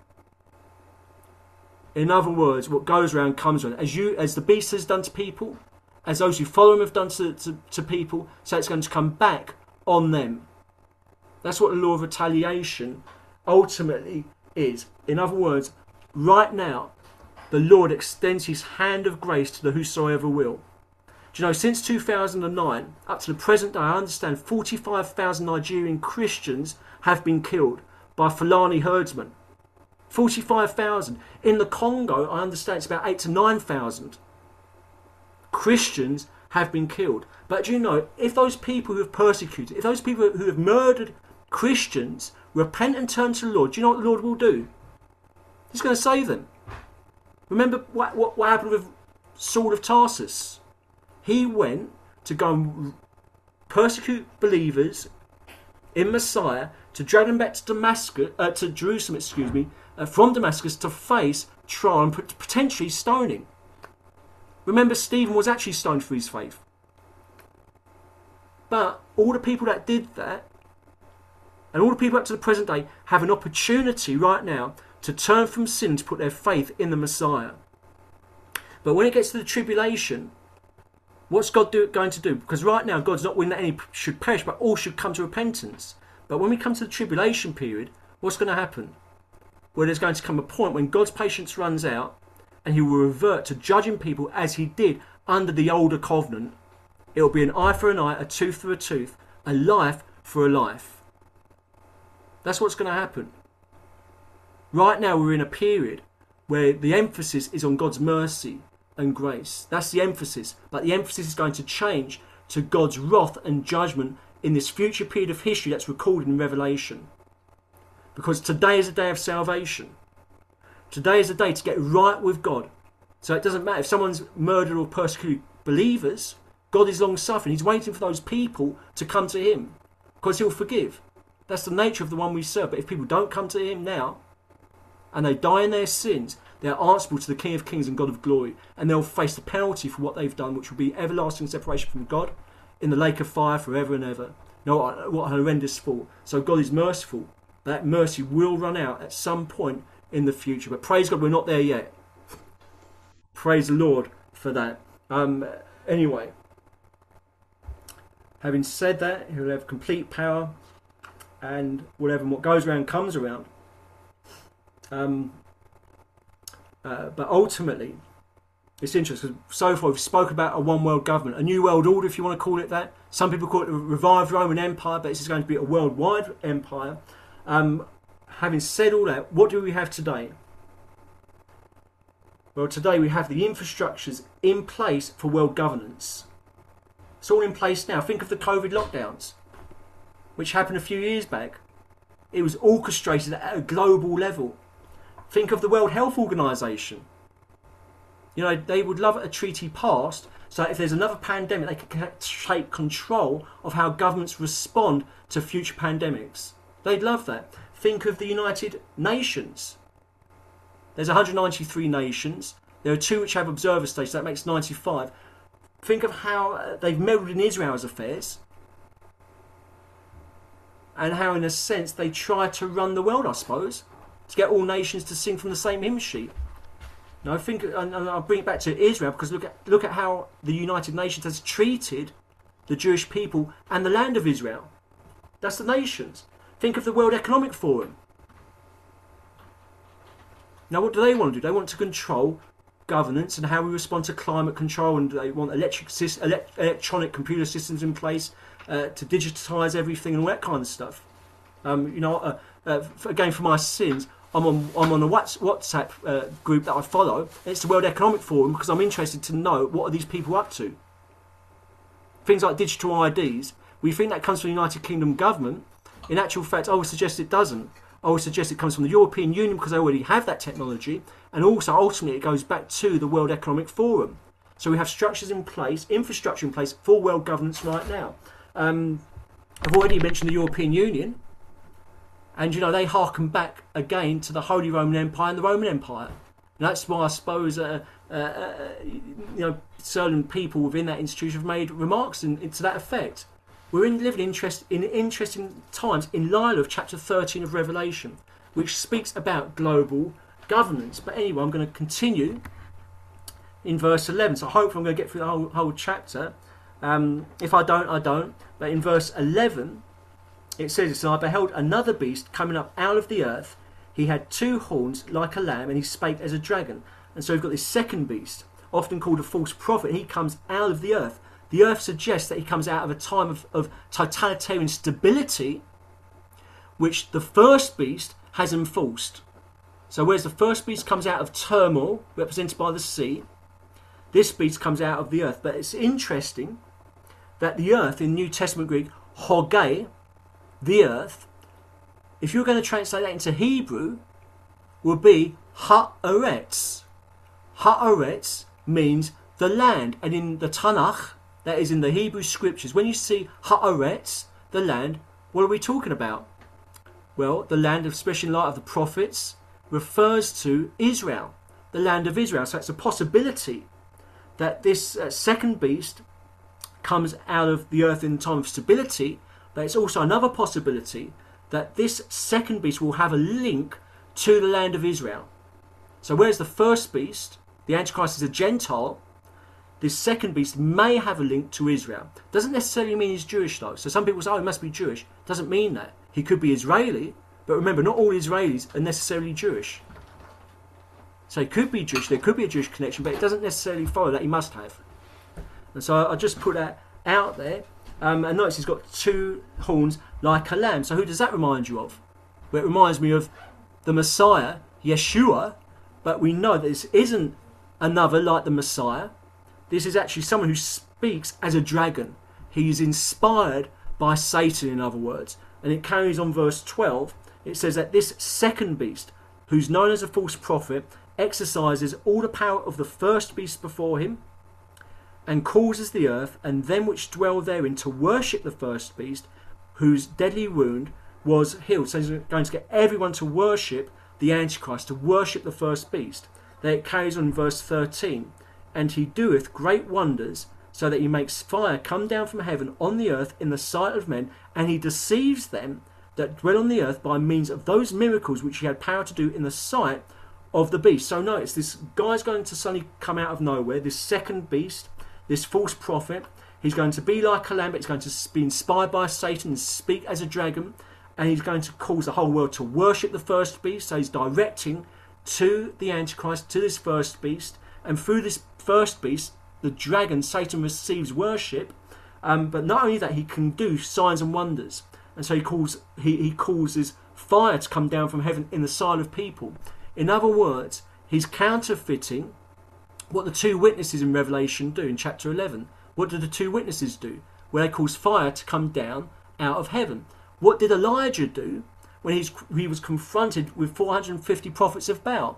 In other words, what goes around comes around. As you, as the beast has done to people, as those who follow him have done to, to, to people, so it's going to come back on them. That's what the law of retaliation ultimately is. In other words, right now, the Lord extends his hand of grace to the whosoever will. Do you know, since two thousand nine, up to the present day, I understand forty-five thousand Nigerian Christians have been killed by Fulani herdsmen. forty-five thousand. In the Congo, I understand it's about eight to nine thousand. Christians have been killed. But do you know, if those people who have persecuted, if those people who have murdered Christians repent and turn to the Lord, do you know what the Lord will do? He's going to save them. Remember what, what, what happened with Saul of Tarsus? He went to go and persecute believers in Messiah, to drag them back to Damascus, uh, to Jerusalem, excuse me, uh, from Damascus to face trial and potentially stoning. Remember, Stephen was actually stoned for his faith. But all the people that did that, and all the people up to the present day, have an opportunity right now to turn from sin and to put their faith in the Messiah. But when it gets to the tribulation, what's God do, going to do? Because right now, God's not willing that any should perish, but all should come to repentance. But when we come to the tribulation period, what's going to happen? Well, there's going to come a point when God's patience runs out, and he will revert to judging people as he did under the older covenant. It will be an eye for an eye, a tooth for a tooth, a life for a life. That's what's going to happen. Right now we're in a period where the emphasis is on God's mercy and grace. That's the emphasis. But the emphasis is going to change to God's wrath and judgment in this future period of history that's recorded in Revelation. Because today is a day of salvation. Today is a day to get right with God. So it doesn't matter if someone's murdered or persecuted believers. God is long suffering. He's waiting for those people to come to him because he'll forgive. That's the nature of the one we serve. But if people don't come to him now and they die in their sins, they're answerable to the King of Kings and God of Glory, and they'll face the penalty for what they've done, which will be everlasting separation from God in the lake of fire forever and ever. No, what a horrendous fall. So God is merciful. That mercy will run out at some point in the future. But praise God, we're not there yet. Praise the Lord for that. Um, anyway, having said that, he'll have complete power, and whatever what goes around comes around. Um, uh, but ultimately, it's interesting because so far we've spoken about a one world government, a new world order, if you want to call it that. Some people call it a revived Roman Empire, but this is going to be a worldwide empire. Um, having said all that, what do we have today? Well, today we have the infrastructures in place for world governance. It's all in place now. Think of the COVID lockdowns, which happened a few years back. It was orchestrated at a global level. Think of the World Health Organization. You know, they would love a treaty passed so that if there's another pandemic, they can take control of how governments respond to future pandemics. They'd love that. Think of the United Nations. There's one hundred ninety-three nations. There are two which have observer status. That makes ninety-five. Think of how they've meddled in Israel's affairs, and how, in a sense, they try to run the world, I suppose, to get all nations to sing from the same hymn sheet. Now, I think, and I'll bring it back to Israel, because look at look at how the United Nations has treated the Jewish people and the land of Israel. That's the nations. Think of the World Economic Forum. Now, what do they want to do? They want to control governance and how we respond to climate control, and they want electric, elect, electronic computer systems in place uh, to digitise everything and all that kind of stuff. Um, you know, uh, uh, again, for my sins, I'm on I'm on a WhatsApp uh, group that I follow. And it's the World Economic Forum because I'm interested to know what are these people up to. Things like digital I Ds. We think that comes from the United Kingdom government. In actual fact, I would suggest it doesn't. I would suggest it comes from the European Union because they already have that technology, and also ultimately it goes back to the World Economic Forum. So we have structures in place, infrastructure in place for world governance right now. Um, I've already mentioned the European Union, and you know they harken back again to the Holy Roman Empire and the Roman Empire. And that's why I suppose uh, uh, uh, you know certain people within that institution have made remarks in, in, to that effect. We're in living interest, in interesting times in light of chapter thirteen of Revelation, which speaks about global governance. But anyway, I'm going to continue in verse eleven. So hopefully I'm going to get through the whole, whole chapter. Um, if I don't, I don't. But in verse eleven, it says, "And I beheld another beast coming up out of the earth. He had two horns like a lamb, and he spake as a dragon." And so we've got this second beast, often called a false prophet. He comes out of the earth. The earth suggests that he comes out of a time of, of totalitarian stability, which the first beast has enforced. So whereas the first beast comes out of turmoil, represented by the sea, this beast comes out of the earth. But it's interesting that the earth in New Testament Greek, hoge, the earth, if you're going to translate that into Hebrew, would be ha'aretz. Ha'aretz means the land, and in the Tanakh, that is in the Hebrew scriptures, when you see ha'aretz, the land, what are we talking about? Well, the land, especially in light of the prophets, refers to Israel, the land of Israel. So it's a possibility that this uh, second beast comes out of the earth in time of stability, but it's also another possibility that this second beast will have a link to the land of Israel. So whereas the first beast, the Antichrist, is a Gentile, this second beast may have a link to Israel. Doesn't necessarily mean he's Jewish though. So some people say, oh, he must be Jewish. Doesn't mean that. He could be Israeli, but remember, not all Israelis are necessarily Jewish. So he could be Jewish, there could be a Jewish connection, but it doesn't necessarily follow that he must have. And so I just put that out there. Um, and notice he's got two horns like a lamb. So who does that remind you of? Well, it reminds me of the Messiah, Yeshua, but we know that this isn't another like the Messiah. This is actually someone who speaks as a dragon. He is inspired by Satan, in other words. And it carries on verse twelve. It says that this second beast, who's known as a false prophet, exercises all the power of the first beast before him, and causes the earth and them which dwell therein to worship the first beast, whose deadly wound was healed. So he's going to get everyone to worship the Antichrist, to worship the first beast. Then it carries on in verse thirteen. "And he doeth great wonders, so that he makes fire come down from heaven on the earth in the sight of men, and he deceives them that dwell on the earth by means of those miracles which he had power to do in the sight of the beast." So notice, this guy's going to suddenly come out of nowhere, this second beast, this false prophet. He's going to be like a lamb, but he's going to be inspired by Satan and speak as a dragon, and he's going to cause the whole world to worship the first beast. So he's directing to the Antichrist, to this first beast, and through this first beast, the dragon, Satan, receives worship. Um, but not only that, he can do signs and wonders, and so he calls he, he causes fire to come down from heaven in the sight of people. In other words, he's counterfeiting what the two witnesses in Revelation do in chapter eleven. What did the two witnesses do? Well, they caused fire to come down out of heaven. What did Elijah do when he's, he was confronted with four hundred fifty prophets of Baal?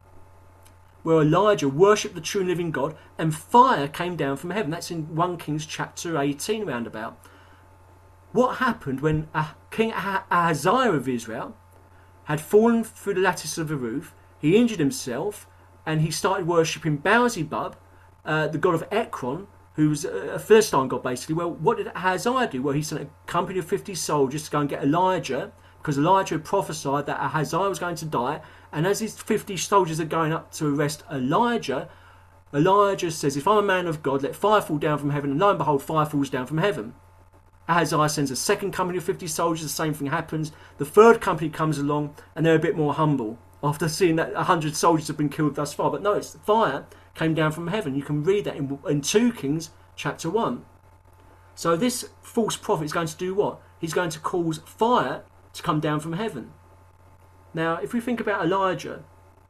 Where Elijah worshipped the true and living God, and fire came down from heaven. That's in First Kings chapter eighteen roundabout. What happened when King Ahaziah of Israel had fallen through the lattice of the roof? He injured himself, and he started worshipping Baal-zebub, uh, the god of Ekron, who was a Philistine god basically. Well, what did Ahaziah do? Well, he sent a company of fifty soldiers to go and get Elijah, because Elijah had prophesied that Ahaziah was going to die. And as these fifty soldiers are going up to arrest Elijah, Elijah says, if I'm a man of God, let fire fall down from heaven, and lo and behold, fire falls down from heaven. Ahaziah sends a second company of fifty soldiers, the same thing happens. The third company comes along, and they're a bit more humble after seeing that a hundred soldiers have been killed thus far. But notice, the fire came down from heaven. You can read that in, in two Kings chapter one. So this false prophet is going to do what? He's going to cause fire to come down from heaven. Now, if we think about Elijah,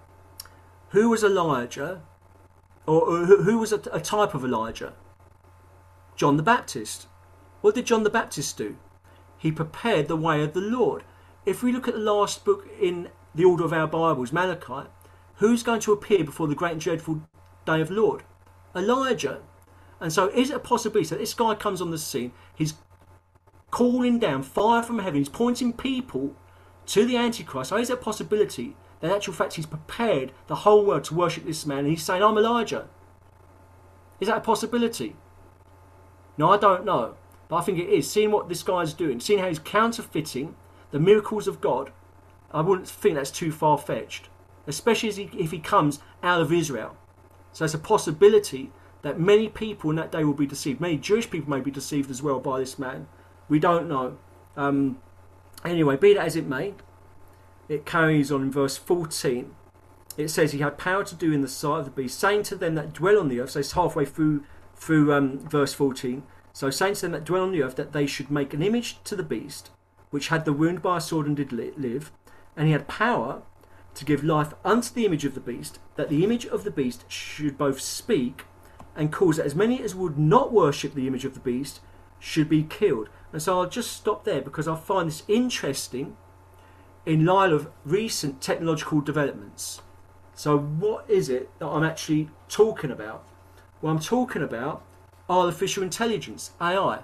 who was Elijah? Or, or who was a, a type of Elijah? John the Baptist. What did John the Baptist do? He prepared the way of the Lord. If we look at the last book in the order of our Bibles, Malachi, who's going to appear before the great and dreadful day of the Lord? Elijah. And so is it a possibility that this guy comes on the scene, he's calling down fire from heaven, he's pointing people to the Antichrist? So is it a possibility that in actual fact he's prepared the whole world to worship this man, and he's saying, I'm Elijah? Is that a possibility? No, I don't know. But I think it is. Seeing what this guy's doing, seeing how he's counterfeiting the miracles of God, I wouldn't think that's too far-fetched, especially as he, if he comes out of Israel. So it's a possibility that many people in that day will be deceived. Many Jewish people may be deceived as well by this man. We don't know. Um, anyway, be that as it may, it carries on in verse fourteen. It says, he had power to do in the sight of the beast, saying to them that dwell on the earth, so it's halfway through, through um, verse fourteen, so saying to them that dwell on the earth, that they should make an image to the beast, which had the wound by a sword and did live, and he had power to give life unto the image of the beast, that the image of the beast should both speak and cause that as many as would not worship the image of the beast should be killed. And so I'll just stop there because I find this interesting in light of recent technological developments. So what is it that I'm actually talking about? Well, I'm talking about artificial intelligence, A I.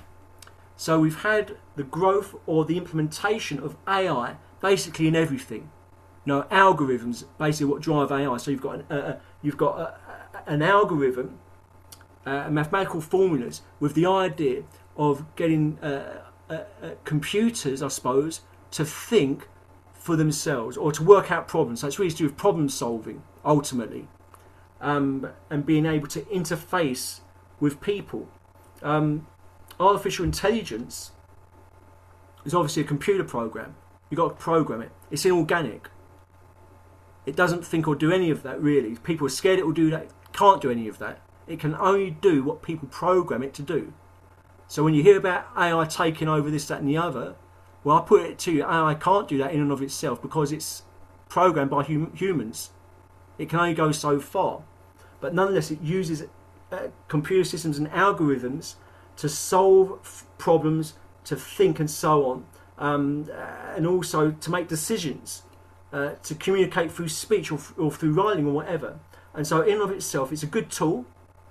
So we've had the growth or the implementation of A I basically in everything. You know, algorithms basically what drive A I. So you've got an, uh, you've got a, an algorithm, uh, mathematical formulas with the idea of getting uh, uh, uh, computers, I suppose, to think for themselves or to work out problems. So it's really to do with problem solving ultimately, um, and being able to interface with people. Um, artificial intelligence is obviously a computer program. You've got to program it. It's inorganic. It doesn't think or do any of that really. People are scared it will do that. It can't do any of that. It can only do what people program it to do. So when you hear about A I taking over this, that and the other, well, I put it to you, A I can't do that in and of itself because it's programmed by hum- humans. It can only go so far. But nonetheless, it uses uh, computer systems and algorithms to solve f- problems, to think and so on, um, uh, and also to make decisions, uh, to communicate through speech or, f- or through writing or whatever. And so in and of itself, it's a good tool.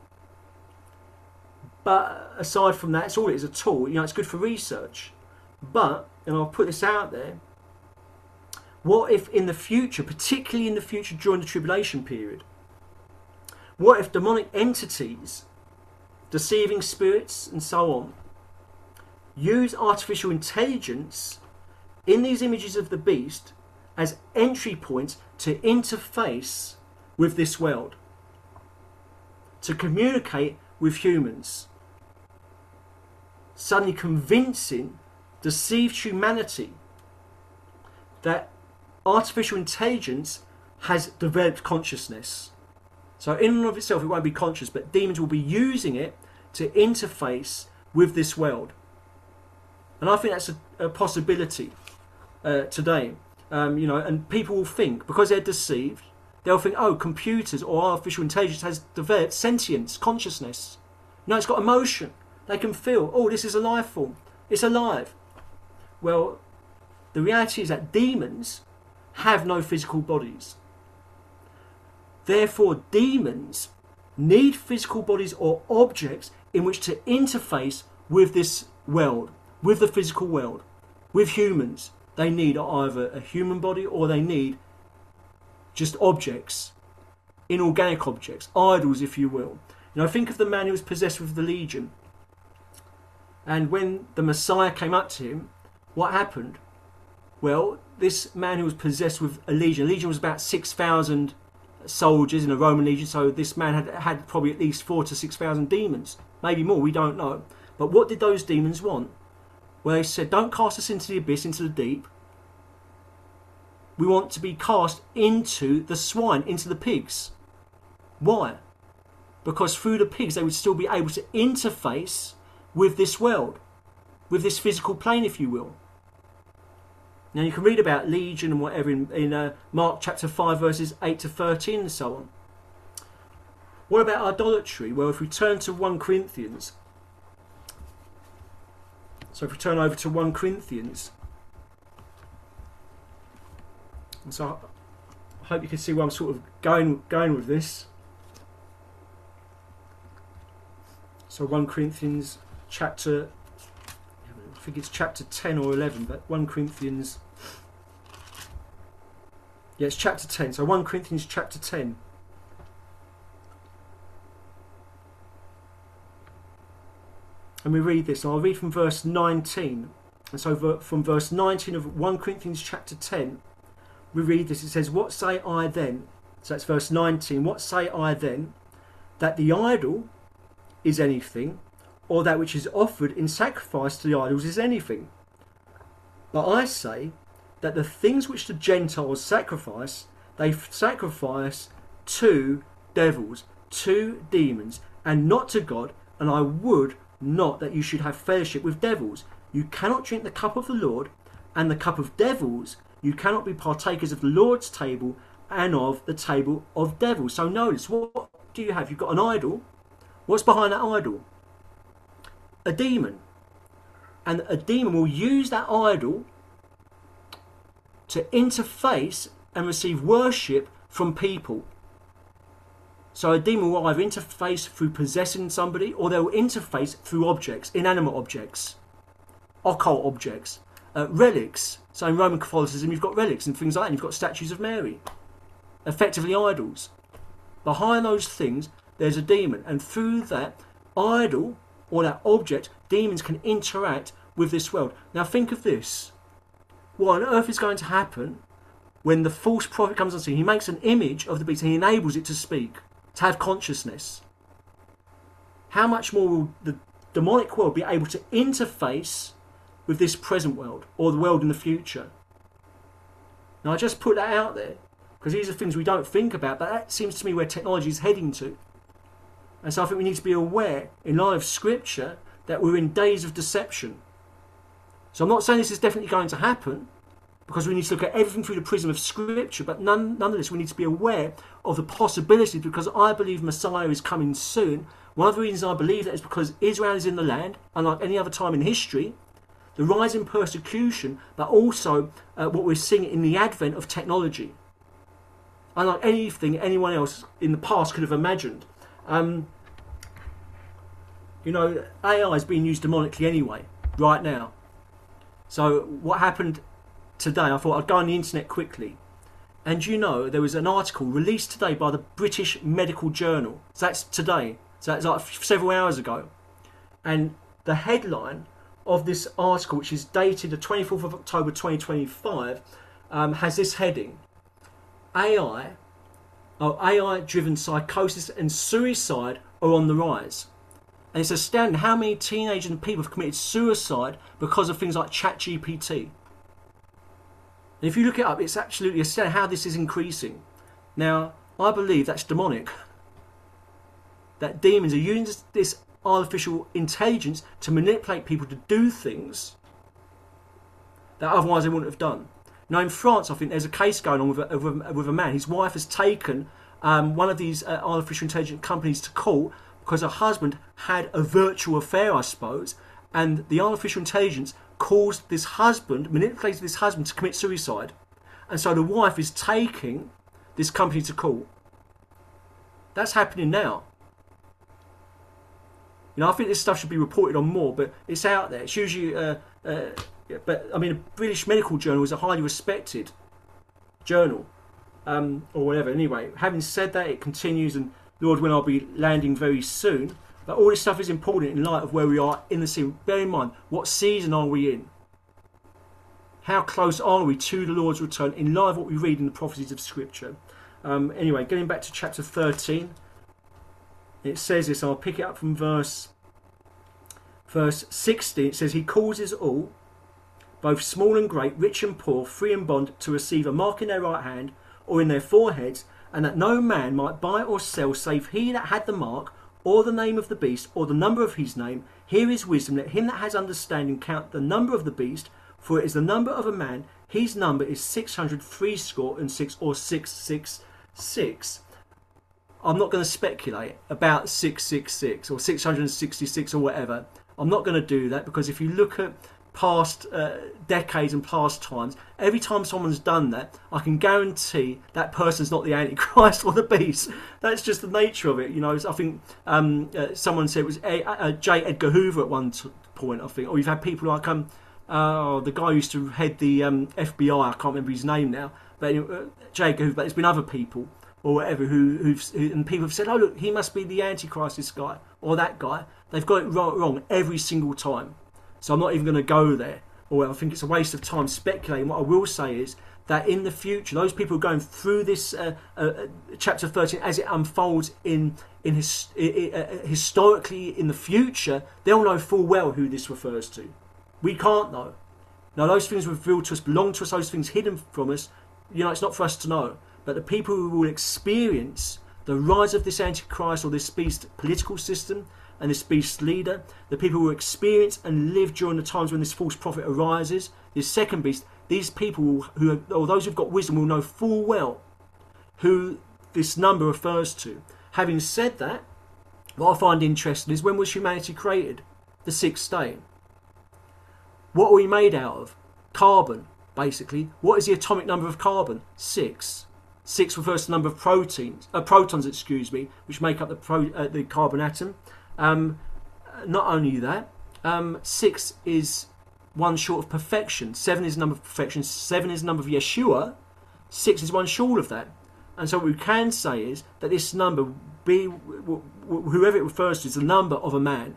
But aside from that, it's all it is, a tool. You know, it's good for research. But, and I'll put this out there, what if in the future, particularly in the future during the tribulation period, what if demonic entities, deceiving spirits and so on, use artificial intelligence in these images of the beast as entry points to interface with this world, to communicate with humans, suddenly convincing deceived humanity that artificial intelligence has developed consciousness. So in and of itself it won't be conscious, but demons will be using it to interface with this world. And I think that's a, a possibility uh, today. Um, you know, and people will think, because they're deceived, they'll think, oh, computers or artificial intelligence has developed sentience, consciousness. No, it's got emotion. They can feel, oh, this is a life form. It's alive. Well, the reality is that demons have no physical bodies. Therefore, demons need physical bodies or objects in which to interface with this world, with the physical world, with humans. They need either a human body or they need just objects, inorganic objects, idols, if you will. You know, think of the man who was possessed with the legion. And when the Messiah came up to him, what happened? Well, this man who was possessed with a legion, a legion was about six thousand soldiers in a Roman legion, so this man had had probably at least four to six thousand demons, maybe more. We don't know. But what did those demons want? Well, they said, "Don't cast us into the abyss, into the deep. We want to be cast into the swine, into the pigs." Why? Because through the pigs they would still be able to interface with this world, with this physical plane, if you will. Now you can read about Legion and whatever in, in uh, Mark chapter five verses eight to thirteen and so on. What about idolatry? Well, if we turn to First Corinthians, so if we turn over to First Corinthians, and so I hope you can see where I'm sort of going going with this. So First Corinthians chapter, I think it's chapter ten or eleven, but First Corinthians, yeah, it's chapter ten. So First Corinthians chapter ten. And we read this, and I'll read from verse nineteen. And so from verse nineteen of First Corinthians chapter ten, we read this. It says, "What say I then?" So that's verse nineteen. "What say I then? That the idol is anything, or that which is offered in sacrifice to the idols is anything? But I say that the things which the Gentiles sacrifice, they sacrifice to devils, to demons, and not to God, and I would not that you should have fellowship with devils. You cannot drink the cup of the Lord and the cup of devils. You cannot be partakers of the Lord's table and of the table of devils." So notice, what do you have? You've got an idol. What's behind that idol? A demon. And a demon will use that idol to interface and receive worship from people. So a demon will either interface through possessing somebody, or they'll interface through objects, inanimate objects, occult objects, uh, relics. So in Roman Catholicism you've got relics and things like that, and you've got statues of Mary, effectively idols. Behind those things there's a demon, and through that idol or that object, demons can interact with this world. Now think of this. What on earth is going to happen when the false prophet comes on scene? He makes an image of the beast and he enables it to speak, to have consciousness. How much more will the demonic world be able to interface with this present world, or the world in the future? Now I just put that out there because these are things we don't think about, but that seems to me where technology is heading to. And so I think we need to be aware, in light of Scripture, that we're in days of deception. So I'm not saying this is definitely going to happen, because we need to look at everything through the prism of Scripture, but none, nonetheless we need to be aware of the possibility, because I believe Messiah is coming soon. One of the reasons I believe that is because Israel is in the land, unlike any other time in history. The rise in persecution, but also uh, what we're seeing in the advent of technology. Unlike anything anyone else in the past could have imagined. Um, you know, A I is being used demonically anyway, right now. So what happened today, I thought I'd go on the internet quickly. And you know, there was an article released today by the British Medical Journal. So that's today. So that's like several hours ago. And the headline of this article, which is dated the twenty-fourth of October twenty twenty-five, um, has this heading: A I, oh, A I-driven psychosis and suicide are on the rise. And it's astounding how many teenagers and people have committed suicide because of things like ChatGPT. And if you look it up, it's absolutely astounding how this is increasing. Now, I believe that's demonic. That demons are using this, this artificial intelligence to manipulate people to do things that otherwise they wouldn't have done. Now in France, I think there's a case going on with a, with a, with a man. His wife has taken um, one of these uh, artificial intelligence companies to court because her husband had a virtual affair, I suppose, and the artificial intelligence caused this husband, manipulated this husband to commit suicide. And so the wife is taking this company to court. That's happening now. You know, I think this stuff should be reported on more, but it's out there. It's usually, uh, uh, but I mean, the British Medical Journal is a highly respected journal, um, or whatever. Anyway, having said that, it continues, and Lord willing, I'll be landing very soon. But all this stuff is important in light of where we are in the season. Bear in mind, what season are we in? How close are we to the Lord's return in light of what we read in the prophecies of Scripture? Um, anyway, getting back to chapter thirteen, it says this. I'll pick it up from verse verse sixteen. It says, "He causes all, both small and great, rich and poor, free and bond, to receive a mark in their right hand or in their foreheads, and that no man might buy or sell save he that had the mark, or the name of the beast, or the number of his name. Here is wisdom. Let him that has understanding count the number of the beast, for it is the number of a man. His number is six hundred threescore and six, or six six six." I'm not going to speculate about six six six or six hundred sixty-six or whatever. I'm not going to do that, because if you look at past uh, decades and past times, every time someone's done that, I can guarantee that person's not the Antichrist or the beast. That's just the nature of it. You know, I think um, uh, someone said it was a- uh, J. Edgar Hoover at one t- point, I think. Or you've had people like um, uh, the guy who used to head the um, F B I. I can't remember his name now, but uh, J. Edgar Hoover. But there's been other people or whatever who, who've who, and people have said, "Oh look, he must be the Antichrist, this guy or that guy." They've got it wrong, wrong every single time. So I'm not even going to go there. Or I think it's a waste of time speculating. What I will say is that in the future, those people who are going through this uh, uh, chapter thirteen as it unfolds in in his, uh, historically in the future, they'll know full well who this refers to. We can't know. Now, those things revealed to us belong to us. Those things hidden from us, you know, it's not for us to know. But the people who will experience the rise of this Antichrist or this beast political system and this beast leader, the people who experience and live during the times when this false prophet arises, this second beast, these people will, who are, or those who've got wisdom will know full well who this number refers to. Having said that, what I find interesting is, when was humanity created? The sixth day. What are we made out of? Carbon, basically. What is the atomic number of carbon? Six. Six refers to the number of proteins, uh, protons, excuse me, which make up the pro, uh, the carbon atom. Um, not only that, um, six is one short of perfection. Seven is the number of perfection. Seven is the number of Yeshua. Six is one short of that. And so what we can say is that this number, be whoever it refers to, is the number of a man.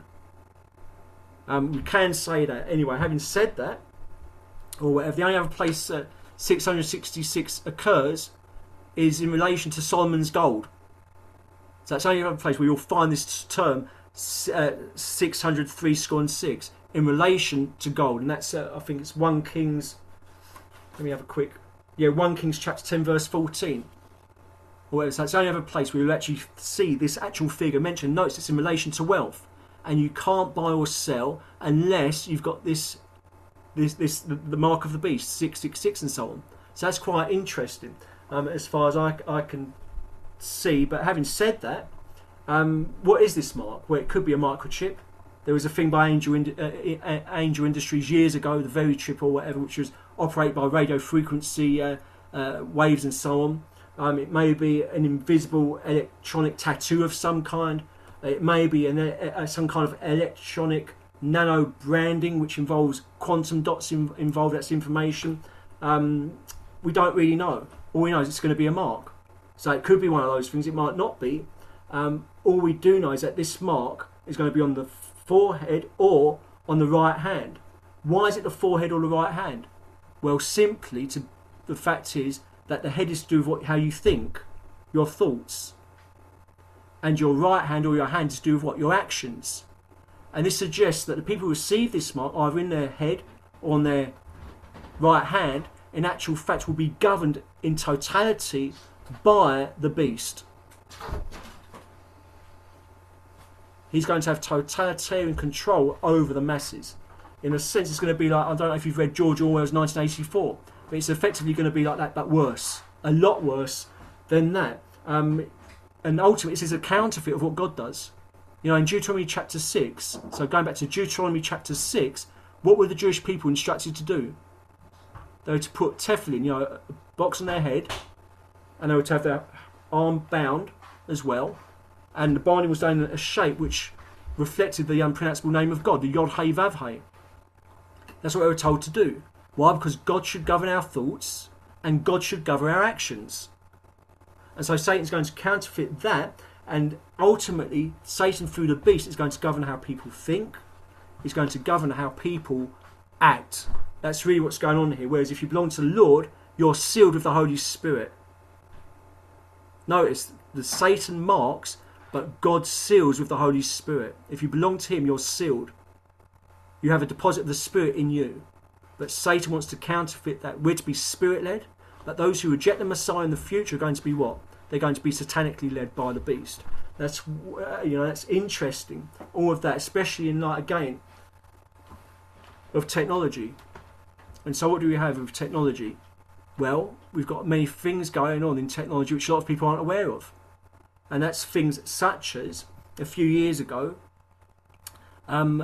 Um, we can say that. Anyway, having said that, or whatever, the only other place uh, six hundred sixty-six occurs is in relation to Solomon's gold. So that's the only other place where you'll find this term uh, six hundred threescore and six in relation to gold, and that's uh, I think it's First Kings. Let me have a quick. Yeah, First Kings chapter ten verse fourteen. Or whatever. So that's the only other place where you'll actually see this actual figure mentioned. Notice it's in relation to wealth, and you can't buy or sell unless you've got this, this, this the, the mark of the beast, six six six, and so on. So that's quite interesting. Um, as far as I, I can see. But having said that, um, what is this mark? Well, it could be a microchip. There was a thing by Angel, uh, Angel Industries years ago, the Very Chip or whatever, which was operated by radio frequency uh, uh, waves and so on. Um, it may be an invisible electronic tattoo of some kind. It may be an, uh, some kind of electronic nano branding, which involves quantum dots in, involved. That's information. Um, we don't really know. All we know is it's going to be a mark. So it could be one of those things. It might not be. Um, all we do know is that this mark is going to be on the forehead or on the right hand. Why is it the forehead or the right hand? Well, simply to the fact is that the head is to do with what, how you think, your thoughts, and your right hand or your hand is to do with what, your actions. And this suggests that the people who receive this mark, either in their head or on their right hand, in actual fact will be governed in totality by the beast. He's going to have totalitarian control over the masses. In a sense, it's going to be like, I don't know if you've read George Orwell's nineteen eighty-four, but it's effectively going to be like that, but worse. A lot worse than that. Um, and ultimately, this is a counterfeit of what God does. You know, in Deuteronomy chapter six, so going back to Deuteronomy chapter six, what were the Jewish people instructed to do? They were to put tefillin, you know, a box on their head, and they were to have their arm bound as well. And the binding was done in a shape which reflected the unpronounceable name of God, the Yod He Vav He. That's what they were told to do. Why? Because God should govern our thoughts and God should govern our actions. And so Satan's going to counterfeit that, and ultimately Satan through the beast is going to govern how people think. He's going to govern how people act. That's really what's going on here. Whereas if you belong to the Lord, you're sealed with the Holy Spirit. Notice the Satan marks, but God seals with the Holy Spirit. If you belong to him, you're sealed. You have a deposit of the Spirit in you. But Satan wants to counterfeit that. We're to be Spirit-led. But those who reject the Messiah in the future are going to be what? They're going to be satanically led by the beast. That's, you know, that's interesting. All of that, especially in light, again, of technology. And so what do we have with technology? Well, we've got many things going on in technology which a lot of people aren't aware of. And that's things such as, a few years ago, um,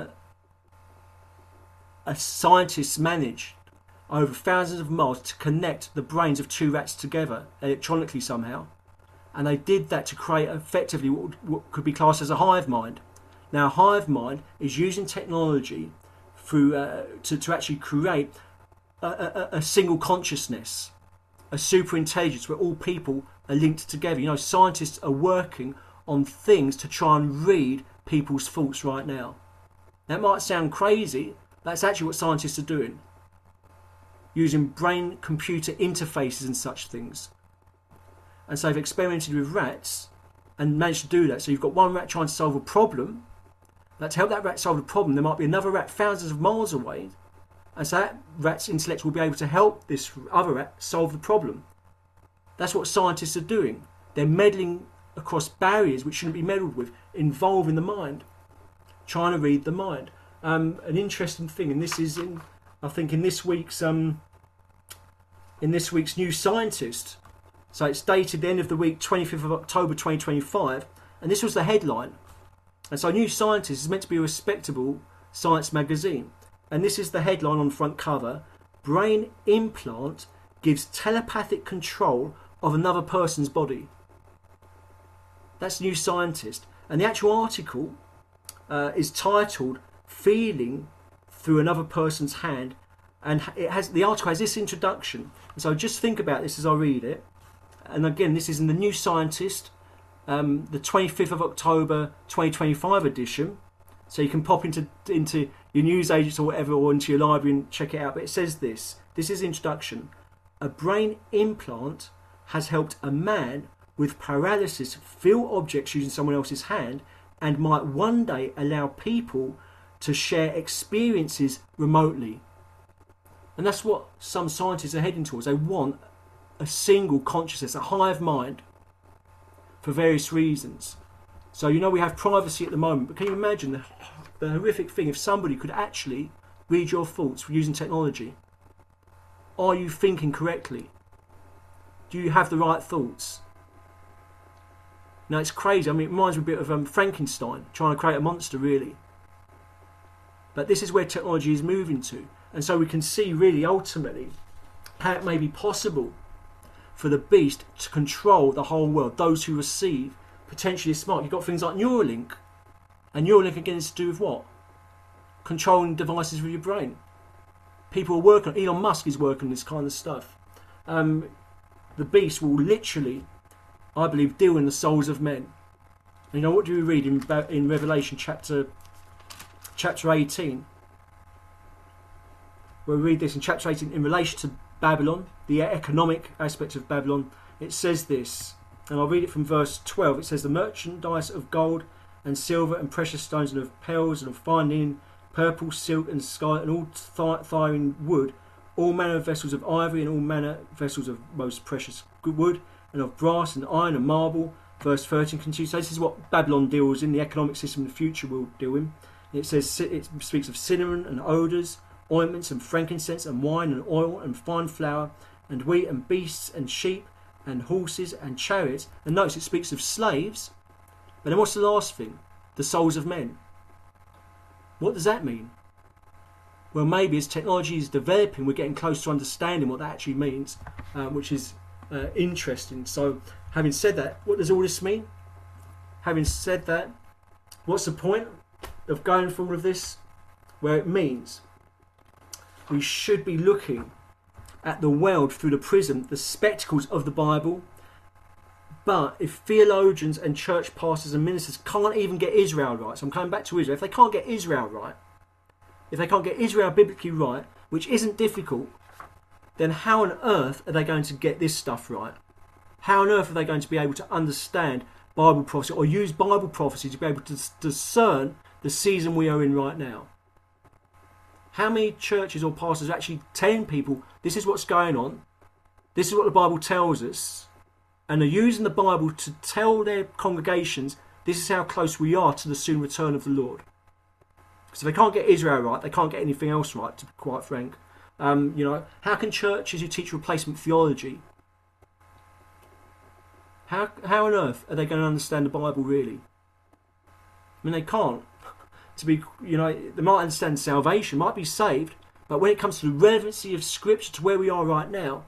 a scientist managed over thousands of miles to connect the brains of two rats together electronically somehow. And they did that to create effectively what, what could be classed as a hive mind. Now, a hive mind is using technology through uh, to, to actually create a, a, a single consciousness, a super intelligence where all people are linked together. You know, scientists are working on things to try and read people's thoughts right now. That might sound crazy, but that's actually what scientists are doing. Using brain-computer interfaces and such things. And so they've experimented with rats and managed to do that. So you've got one rat trying to solve a problem. But to help that rat solve the problem, there might be another rat thousands of miles away. And so that rat's intellect will be able to help this other rat solve the problem. That's what scientists are doing. They're meddling across barriers which shouldn't be meddled with, involving the mind, trying to read the mind. Um, an interesting thing, and this is in, I think, in this week's um, in this week's New Scientist. So it's dated the end of the week, twenty-fifth of October twenty twenty-five, and this was the headline. And so New Scientist is meant to be a respectable science magazine, and this is the headline on the front cover: brain implant gives telepathic control of another person's body. That's New Scientist, and the actual article uh, is titled "Feeling Through Another Person's Hand," and it has the article has this introduction. And so just think about this as I read it. And again, this is in the New Scientist, um, the twenty-fifth of October twenty twenty-five edition. So you can pop into into your news agents or whatever, or into your library and check it out. But it says this. This is the introduction. A brain implant has helped a man with paralysis feel objects using someone else's hand, and might one day allow people to share experiences remotely. And that's what some scientists are heading towards. They want a single consciousness, a hive mind, for various reasons. So, you know, we have privacy at the moment, but can you imagine the, the horrific thing if somebody could actually read your thoughts using technology? Are you thinking correctly? Do you have the right thoughts? Now, it's crazy. I mean, it reminds me a bit of um, Frankenstein, trying to create a monster, really. But this is where technology is moving to. And so we can see, really, ultimately, how it may be possible for the beast to control the whole world. Those who receive, potentially smart. You've got things like Neuralink. And Neuralink, again, is to do with what? Controlling devices with your brain. People are working on, Elon Musk is working on this kind of stuff. Um, the beast will literally, I believe, deal in the souls of men. And you know, what do we read in, in Revelation chapter chapter eighteen? We'll read this in chapter eighteen in relation to Babylon, the economic aspect of Babylon. It says this, and I'll read it from verse twelve. It says, the merchandise of gold and silver and precious stones and of pearls and of fine linen, purple, silk and scarlet and all th- thyine wood, all manner of vessels of ivory and all manner of vessels of most precious wood, and of brass and iron and marble. Verse thirteen continues. So this is what Babylon deals in, the economic system in the future will deal in. It says, it speaks of cinnamon and odours, ointments and frankincense and wine and oil and fine flour and wheat and beasts and sheep and horses and chariots. And notice it speaks of slaves. But then what's the last thing? The souls of men. What does that mean? Well, maybe as technology is developing, we're getting close to understanding what that actually means, uh, which is uh, interesting. So, having said that, what does all this mean? Having said that, what's the point of going for all of this? Where it means we should be looking at the world through the prism, the spectacles of the Bible. But if theologians and church pastors and ministers can't even get Israel right, so I'm coming back to Israel, if they can't get Israel right, if they can't get Israel biblically right, which isn't difficult, then how on earth are they going to get this stuff right? How on earth are they going to be able to understand Bible prophecy or use Bible prophecy to be able to discern the season we are in right now? How many churches or pastors are actually telling people this is what's going on, this is what the Bible tells us, and are using the Bible to tell their congregations this is how close we are to the soon return of the Lord? Because if they can't get Israel right, they can't get anything else right, to be quite frank. Um, you know, how can churches who teach replacement theology, how how on earth are they going to understand the Bible really? I mean, they can't. To be, you know, they might understand salvation, might be saved, but when it comes to the relevancy of Scripture to where we are right now,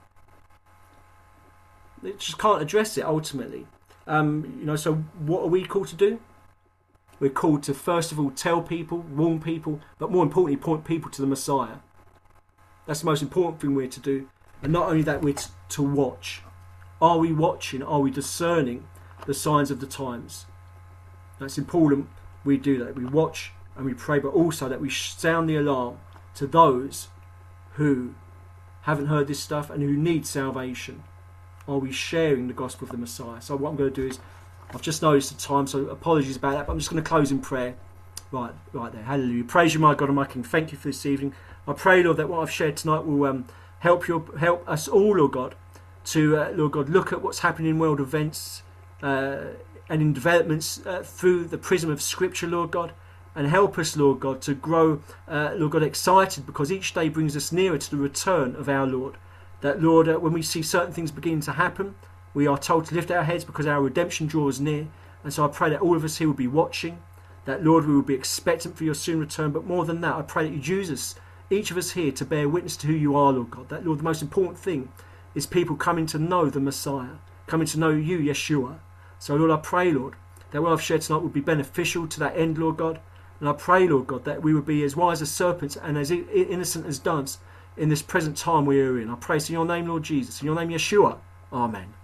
they just can't address it ultimately. Um, you know, so what are we called to do? We're called to first of all tell people, warn people, but more importantly, point people to the Messiah. That's the most important thing we're to do. And not only that, we're to, to watch. Are we watching? Are we discerning the signs of the times? That's important. We do that. We watch and we pray, but also that we sound the alarm to those who haven't heard this stuff and who need salvation. Are we sharing the gospel of the Messiah? So what I'm going to do is, I've just noticed the time, so apologies about that, but I'm just going to close in prayer. Right, right there. Hallelujah. Praise you, my God and my King. Thank you for this evening. I pray, Lord, that what I've shared tonight will um, help your help us all, Lord God, to uh, Lord God, look at what's happening in world events uh, and in developments uh, through the prism of Scripture, Lord God, and help us, Lord God, to grow, uh, Lord God, excited, because each day brings us nearer to the return of our Lord. That, Lord, uh, when we see certain things beginning to happen, we are told to lift our heads because our redemption draws near. And so I pray that all of us here will be watching, that, Lord, we will be expectant for your soon return. But more than that, I pray that you use us, each of us here, to bear witness to who you are, Lord God. That, Lord, the most important thing is people coming to know the Messiah, coming to know you, Yeshua. So, Lord, I pray, Lord, that what I've shared tonight will be beneficial to that end, Lord God. And I pray, Lord God, that we would be as wise as serpents and as innocent as doves in this present time we are in. I pray in your name, Lord Jesus, in your name, Yeshua. Amen.